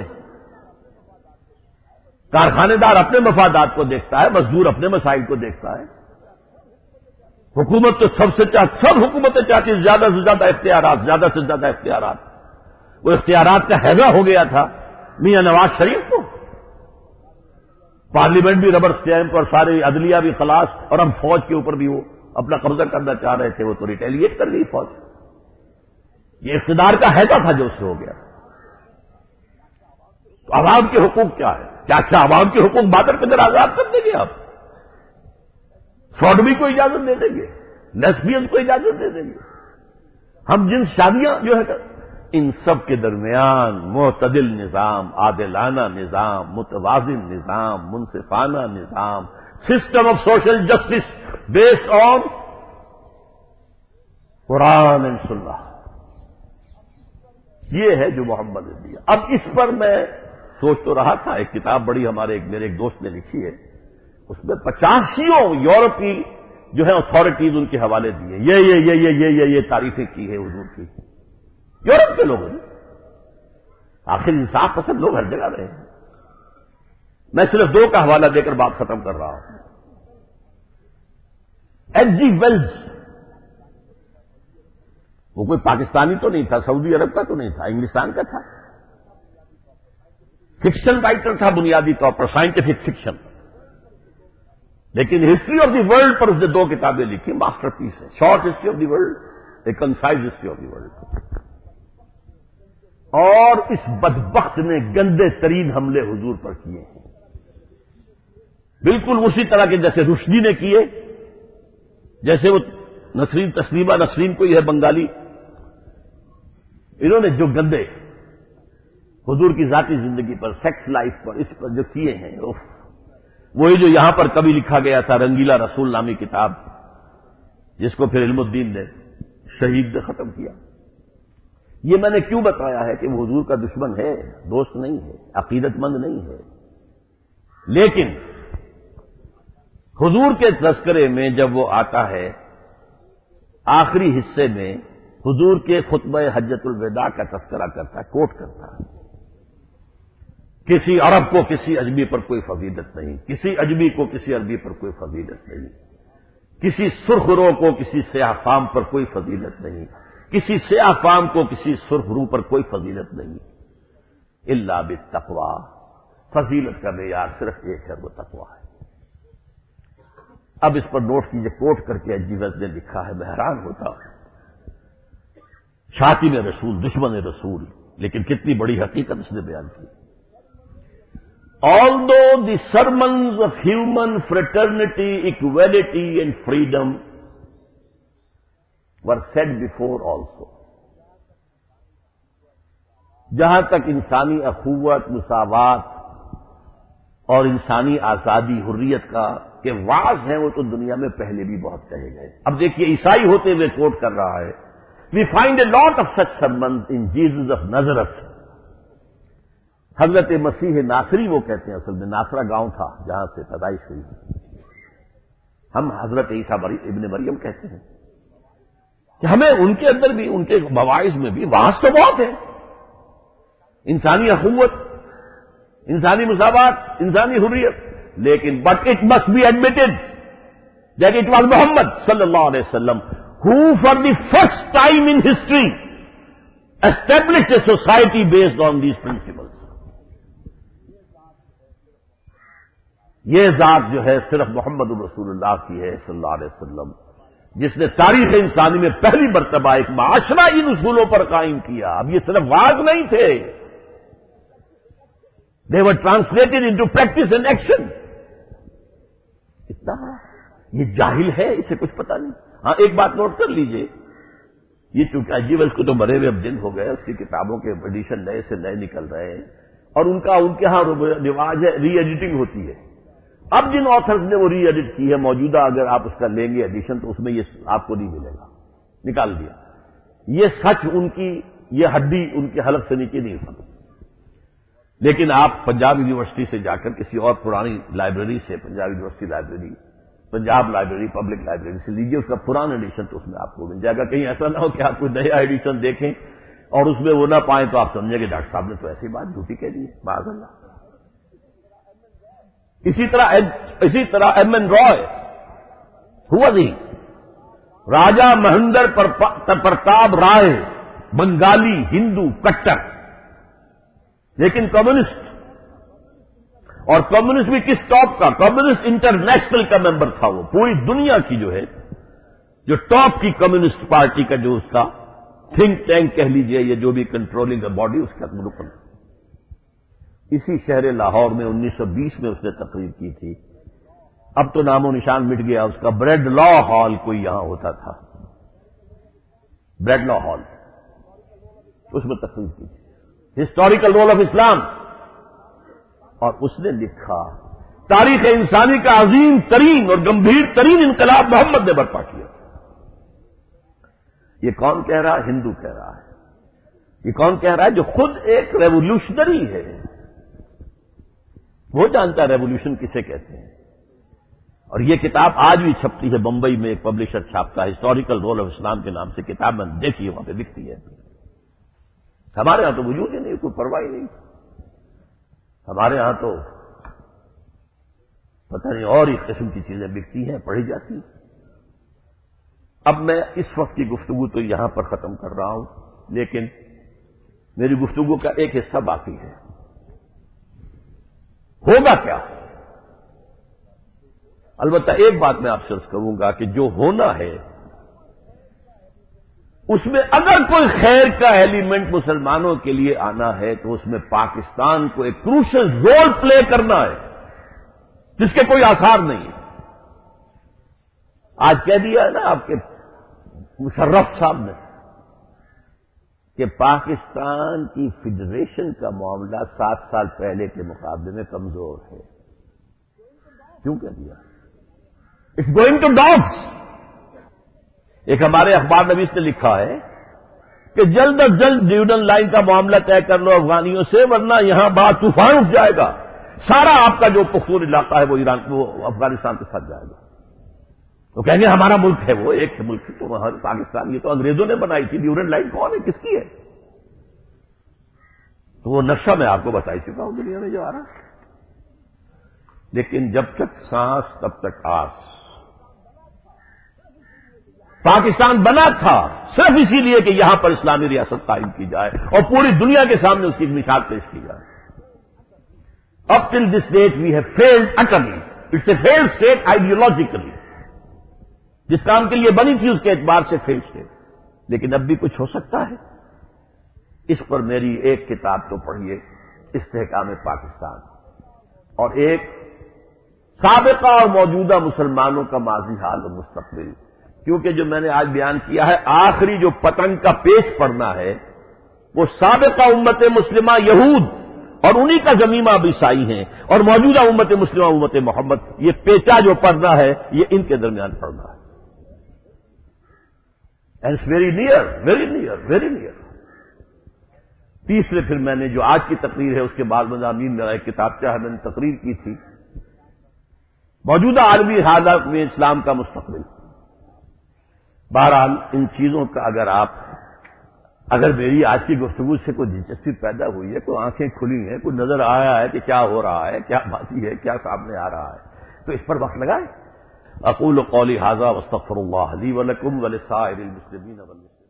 کارخانے دار اپنے مفادات کو دیکھتا ہے، مزدور اپنے مسائل کو دیکھتا ہے. حکومت تو سب سے چاہ سب حکومتیں چاہتی ہیں زیادہ سے زیادہ اختیارات، زیادہ سے زیادہ اختیارات. وہ اختیارات کا ہیضہ ہو گیا تھا میاں نواز شریف کو. پارلیمنٹ بھی ربر اسٹیمپ اور سارے عدلیہ بھی خلاص، اور ہم فوج کے اوپر بھی وہ اپنا قبضہ کرنا چاہ رہے تھے، وہ تو ریٹیلیٹ کر گئی فوج. یہ اقتدار کا ہیضہ تھا جو اس سے ہو گیا. تو عوام کے حقوق کیا ہے؟ کیا کیا عوام کے حقوق بادر کے اندر آزاد کر دیں گے آپ؟ سوڈمی کو اجازت دے دیں گے، لیسبین کو اجازت دے دیں گے. ہم جن شادیاں جو ہے ان سب کے درمیان معتدل نظام، عادلانہ نظام، متوازن نظام، منصفانہ نظام، system of social justice based on قرآن اینڈ سنہ، یہ ہے جو محمد نے دیا. اب اس پر میں سوچ تو رہا تھا، ایک کتاب بڑی ہمارے ایک میرے ایک دوست نے لکھی ہے، اس میں پچاسیوں یورپ کی جو ہے اتھارٹیز ان کے حوالے دیے، یہ یہ یہ یہ یہ یہ یہ تعریفیں کی ہے حضور کی. یورپ کے لوگوں نے، آخر انصاف پسند لوگ ہر جگہ رہے ہیں. میں صرف دو کا حوالہ دے کر بات ختم کر رہا ہوں. ایچ جی ویلز، وہ کوئی پاکستانی تو نہیں تھا، سعودی عرب کا تو نہیں تھا، انگلستان کا تھا. فکشن رائٹر تھا بنیادی طور پر، سائنٹیفک فکشن. لیکن ہسٹری آف دی ورلڈ پر اس نے دو کتابیں لکھی، ماسٹر پیس ہے. Short history of the world, ایک concise history of the world. اور اس بدبخت نے گندے ترین حملے حضور پر کیے ہیں، بالکل اسی طرح کے جیسے رشدی نے کیے، جیسے وہ نسرین تسلیمہ نسرین کو یہ ہے بنگالی، انہوں نے جو گندے حضور کی ذاتی زندگی پر، سیکس لائف پر، اس پر جو کیے ہیں، وہی جو یہاں پر کبھی لکھا گیا تھا رنگیلا رسول نامی کتاب، جس کو پھر علم الدین نے شہید نے ختم کیا. یہ میں نے کیوں بتایا ہے کہ وہ حضور کا دشمن ہے، دوست نہیں ہے، عقیدت مند نہیں ہے. لیکن حضور کے تذکرے میں جب وہ آتا ہے، آخری حصے میں حضور کے خطبہ حجۃ الوداع کا تذکرہ کرتا ہے، کوٹ کرتا ہے. کسی عرب کو کسی اجمی پر کوئی فضیلت نہیں، کسی اجمی کو کسی عربی پر کوئی فضیلت نہیں، کسی سرخ رو کو کسی سیاہ فام پر کوئی فضیلت نہیں، کسی سیاہ فام کو کسی سرخ رو پر کوئی فضیلت نہیں، الا بالتقوی. فضیلت کا معیار صرف ایک ہے، وہ تقوی ہے. اب اس پر نوٹ کیجئے، کوٹ کر کے ایجیوز نے لکھا ہے، میں حیران ہوتا ہوں. شاتم رسول، دشمن رسول، لیکن کتنی بڑی حقیقت اس نے بیان کی. Although the sermons of human fraternity, equality and freedom were said before also. جہاں تک انسانی اخوت، مساوات اور انسانی آزادی، حریت کا کہ واعظ ہیں، وہ تو دنیا میں پہلے بھی بہت کہے گئے. اب دیکھیے عیسائی ہوتے ہوئے کوٹ کر رہا ہے، We find a lot of such sermons in Jesus of Nazareth. حضرت مسیح ناصری وہ کہتے ہیں، اصل میں ناصرہ گاؤں تھا جہاں سے پیدائش ہوئی. ہم حضرت عیسیٰ ابن مریم کہتے ہیں کہ ہمیں ان کے اندر بھی، ان کے مواعظ میں بھی واعظ تو بہت ہے. انسانی اخوت، انسانی مساوات، انسانی حریت، لیکن but it must be admitted that it was محمد صلی اللہ علیہ وسلم who for the first time in history established a society based on these principles. یہ ذات جو ہے صرف محمد رسول اللہ کی ہے صلی اللہ علیہ وسلم، جس نے تاریخ انسانی میں پہلی مرتبہ ایک معاشرہ ان اصولوں پر قائم کیا. اب یہ صرف واز نہیں تھے، they were translated into practice and action. اتنا یہ جاہل ہے، اسے کچھ پتا نہیں. ہاں ایک بات نوٹ کر لیجئے، یہ چونکہ عجیب اس کو تو مرے ہوئے اب دن ہو گئے، اس کی کتابوں کے ایڈیشن نئے سے نئے نکل رہے ہیں، اور ان کا ان کے ہاں رواج ہے ری ایڈیٹنگ ہوتی ہے. اب جن آتھرز نے وہ ری ایڈٹ کی ہے موجودہ، اگر آپ اس کا لیں گے ایڈیشن تو اس میں یہ آپ کو نہیں ملے گا، نکال دیا. یہ سچ ان کی، یہ ہڈی ان کے حلق سے نیچے نہیں اترتی. لیکن آپ پنجاب یونیورسٹی سے جا کر کسی اور پرانی لائبریری سے، Punjab University library, Punjab library, public library سے لیجیے اس کا پرانا ایڈیشن، تو اس میں آپ کو مل جائے گا. کہیں ایسا نہ ہو کہ آپ کوئی نیا ایڈیشن دیکھیں اور اس میں وہ نہ پائیں تو آپ سمجھیں کہ ڈاکٹر صاحب نے تو ایسی بات جھوٹی کہہ دی ہے، معاذ اللہ. اسی طرح اسی طرح ایم این رائے ہوا جی، راجا مہندر پرتاپ رائے، بنگالی ہندو کٹر لیکن کمیونسٹ، اور کمیونسٹ بھی کس ٹاپ کا؟ کمیونسٹ انٹرنیشنل کا ممبر تھا. وہ پوری دنیا کی جو ہے جو ٹاپ کی کمیونسٹ پارٹی کا جو اس کا تھنک ٹینک کہہ لیجئے یا جو بھی کنٹرولنگ باڈی اس کا رکن. اسی شہر لاہور میں انیس سو بیس میں اس نے تقریر کی تھی. اب تو نام و نشان مٹ گیا اس کا. بریڈ لا ہال کوئی یہاں ہوتا تھا، بریڈ لا ہال، اس میں تقریر کی تھی، ہسٹوریکل رول آف اسلام. اور اس نے لکھا تاریخ انسانی کا عظیم ترین اور گمبھیر ترین انقلاب محمد نے برپا کیا. یہ کون کہہ رہا ہے؟ ہندو کہہ رہا ہے. یہ کون کہہ رہا ہے؟ جو خود ایک ریولیوشنری ہے، وہ جانتا ہے ریولیوشن کسے کہتے ہیں. اور یہ کتاب آج بھی چھپتی ہے بمبئی میں، ایک پبلشر چھاپتا ہے، ہسٹوریکل رول آف اسلام کے نام سے کتاب میں دیکھیے وہاں پہ لکھتی ہے. ہمارے ہاں تو وجود ہی نہیں، کوئی پرواہ نہیں. ہمارے ہاں تو پتہ نہیں اور ایک قسم کی چیزیں بکتی ہیں، پڑھی جاتی. اب میں اس وقت کی گفتگو تو یہاں پر ختم کر رہا ہوں، لیکن میری گفتگو کا ایک حصہ باقی ہے. ہوگا کیا؟ البتہ ایک بات میں آپ سے عرض کروں گا کہ جو ہونا ہے اس میں اگر کوئی خیر کا ایلیمنٹ مسلمانوں کے لیے آنا ہے تو اس میں پاکستان کو ایک کروشل رول پلے کرنا ہے جس کے کوئی آثار نہیں ہے. آج کہہ دیا ہے نا آپ کے مشرف صاحب نے کہ پاکستان کی فیڈریشن کا معاملہ سات سال پہلے کے مقابلے میں کمزور ہے. کیوں کہہ دیا؟ It's going to dogs. ایک ہمارے اخبار نویس نے لکھا ہے کہ جلد از جلد ڈیویژن لائن کا معاملہ طے کر لو افغانیوں سے، ورنہ یہاں بات طوفان اٹھ جائے گا. سارا آپ کا جو پختون علاقہ ہے وہ ایران وہ افغانستان کے ساتھ جائے گا. تو کہیں گے ہمارا ملک ہے، وہ ایک ملک تو وہاں پاکستان، یہ تو انگریزوں نے بنائی تھی. ڈیویژن لائن کون ہے، کس کی ہے؟ تو وہ نقشہ میں آپ کو بتا چکا ہوں دنیا میں جو آ رہا. لیکن جب تک سانس تب تک آس. پاکستان بنا تھا صرف اسی لیے کہ یہاں پر اسلامی ریاست قائم کی جائے اور پوری دنیا کے سامنے اس کی ایک مثال پیش کی جائے. اب till this date we have failed utterly. It's a failed state ideologically. جس کام کے لیے بنی تھی اس کے اعتبار سے فیلڈ اسٹیٹ. لیکن اب بھی کچھ ہو سکتا ہے. اس پر میری ایک کتاب تو پڑھیے، استحکام پاکستان، اور ایک سابقہ اور موجودہ مسلمانوں کا ماضی حال اور مستقبل. کیونکہ جو میں نے آج بیان کیا ہے، آخری جو پتنگ کا پیچ پڑنا ہے وہ سابقہ امت مسلمہ یہود اور انہی کا زمینہ اب عیسائی ہیں، اور موجودہ امت مسلمہ امت محمد. یہ پیچا جو پڑنا ہے یہ ان کے درمیان پڑنا ہے. And it's very near, very near, very near. تیسرے پھر میں نے جو آج کی تقریر ہے اس کے بعد مضامین میرا ایک کتاب چاہ میں نے تقریر کی تھی، موجودہ عالمی حالات میں اسلام کا مستقبل. بہرحال ان چیزوں کا اگر آپ اگر میری آج کی گفتگو سے کوئی دلچسپی پیدا ہوئی ہے، کوئی آنکھیں کھلی ہیں، کوئی نظر آیا ہے کہ کیا ہو رہا ہے، کیا بازی ہے، کیا سامنے آ رہا ہے، تو اس پر وقت لگائیں۔ اقول قولی ھذا واستغفر اللہ لی ولکم ولسائر المسلمین والمسلمات۔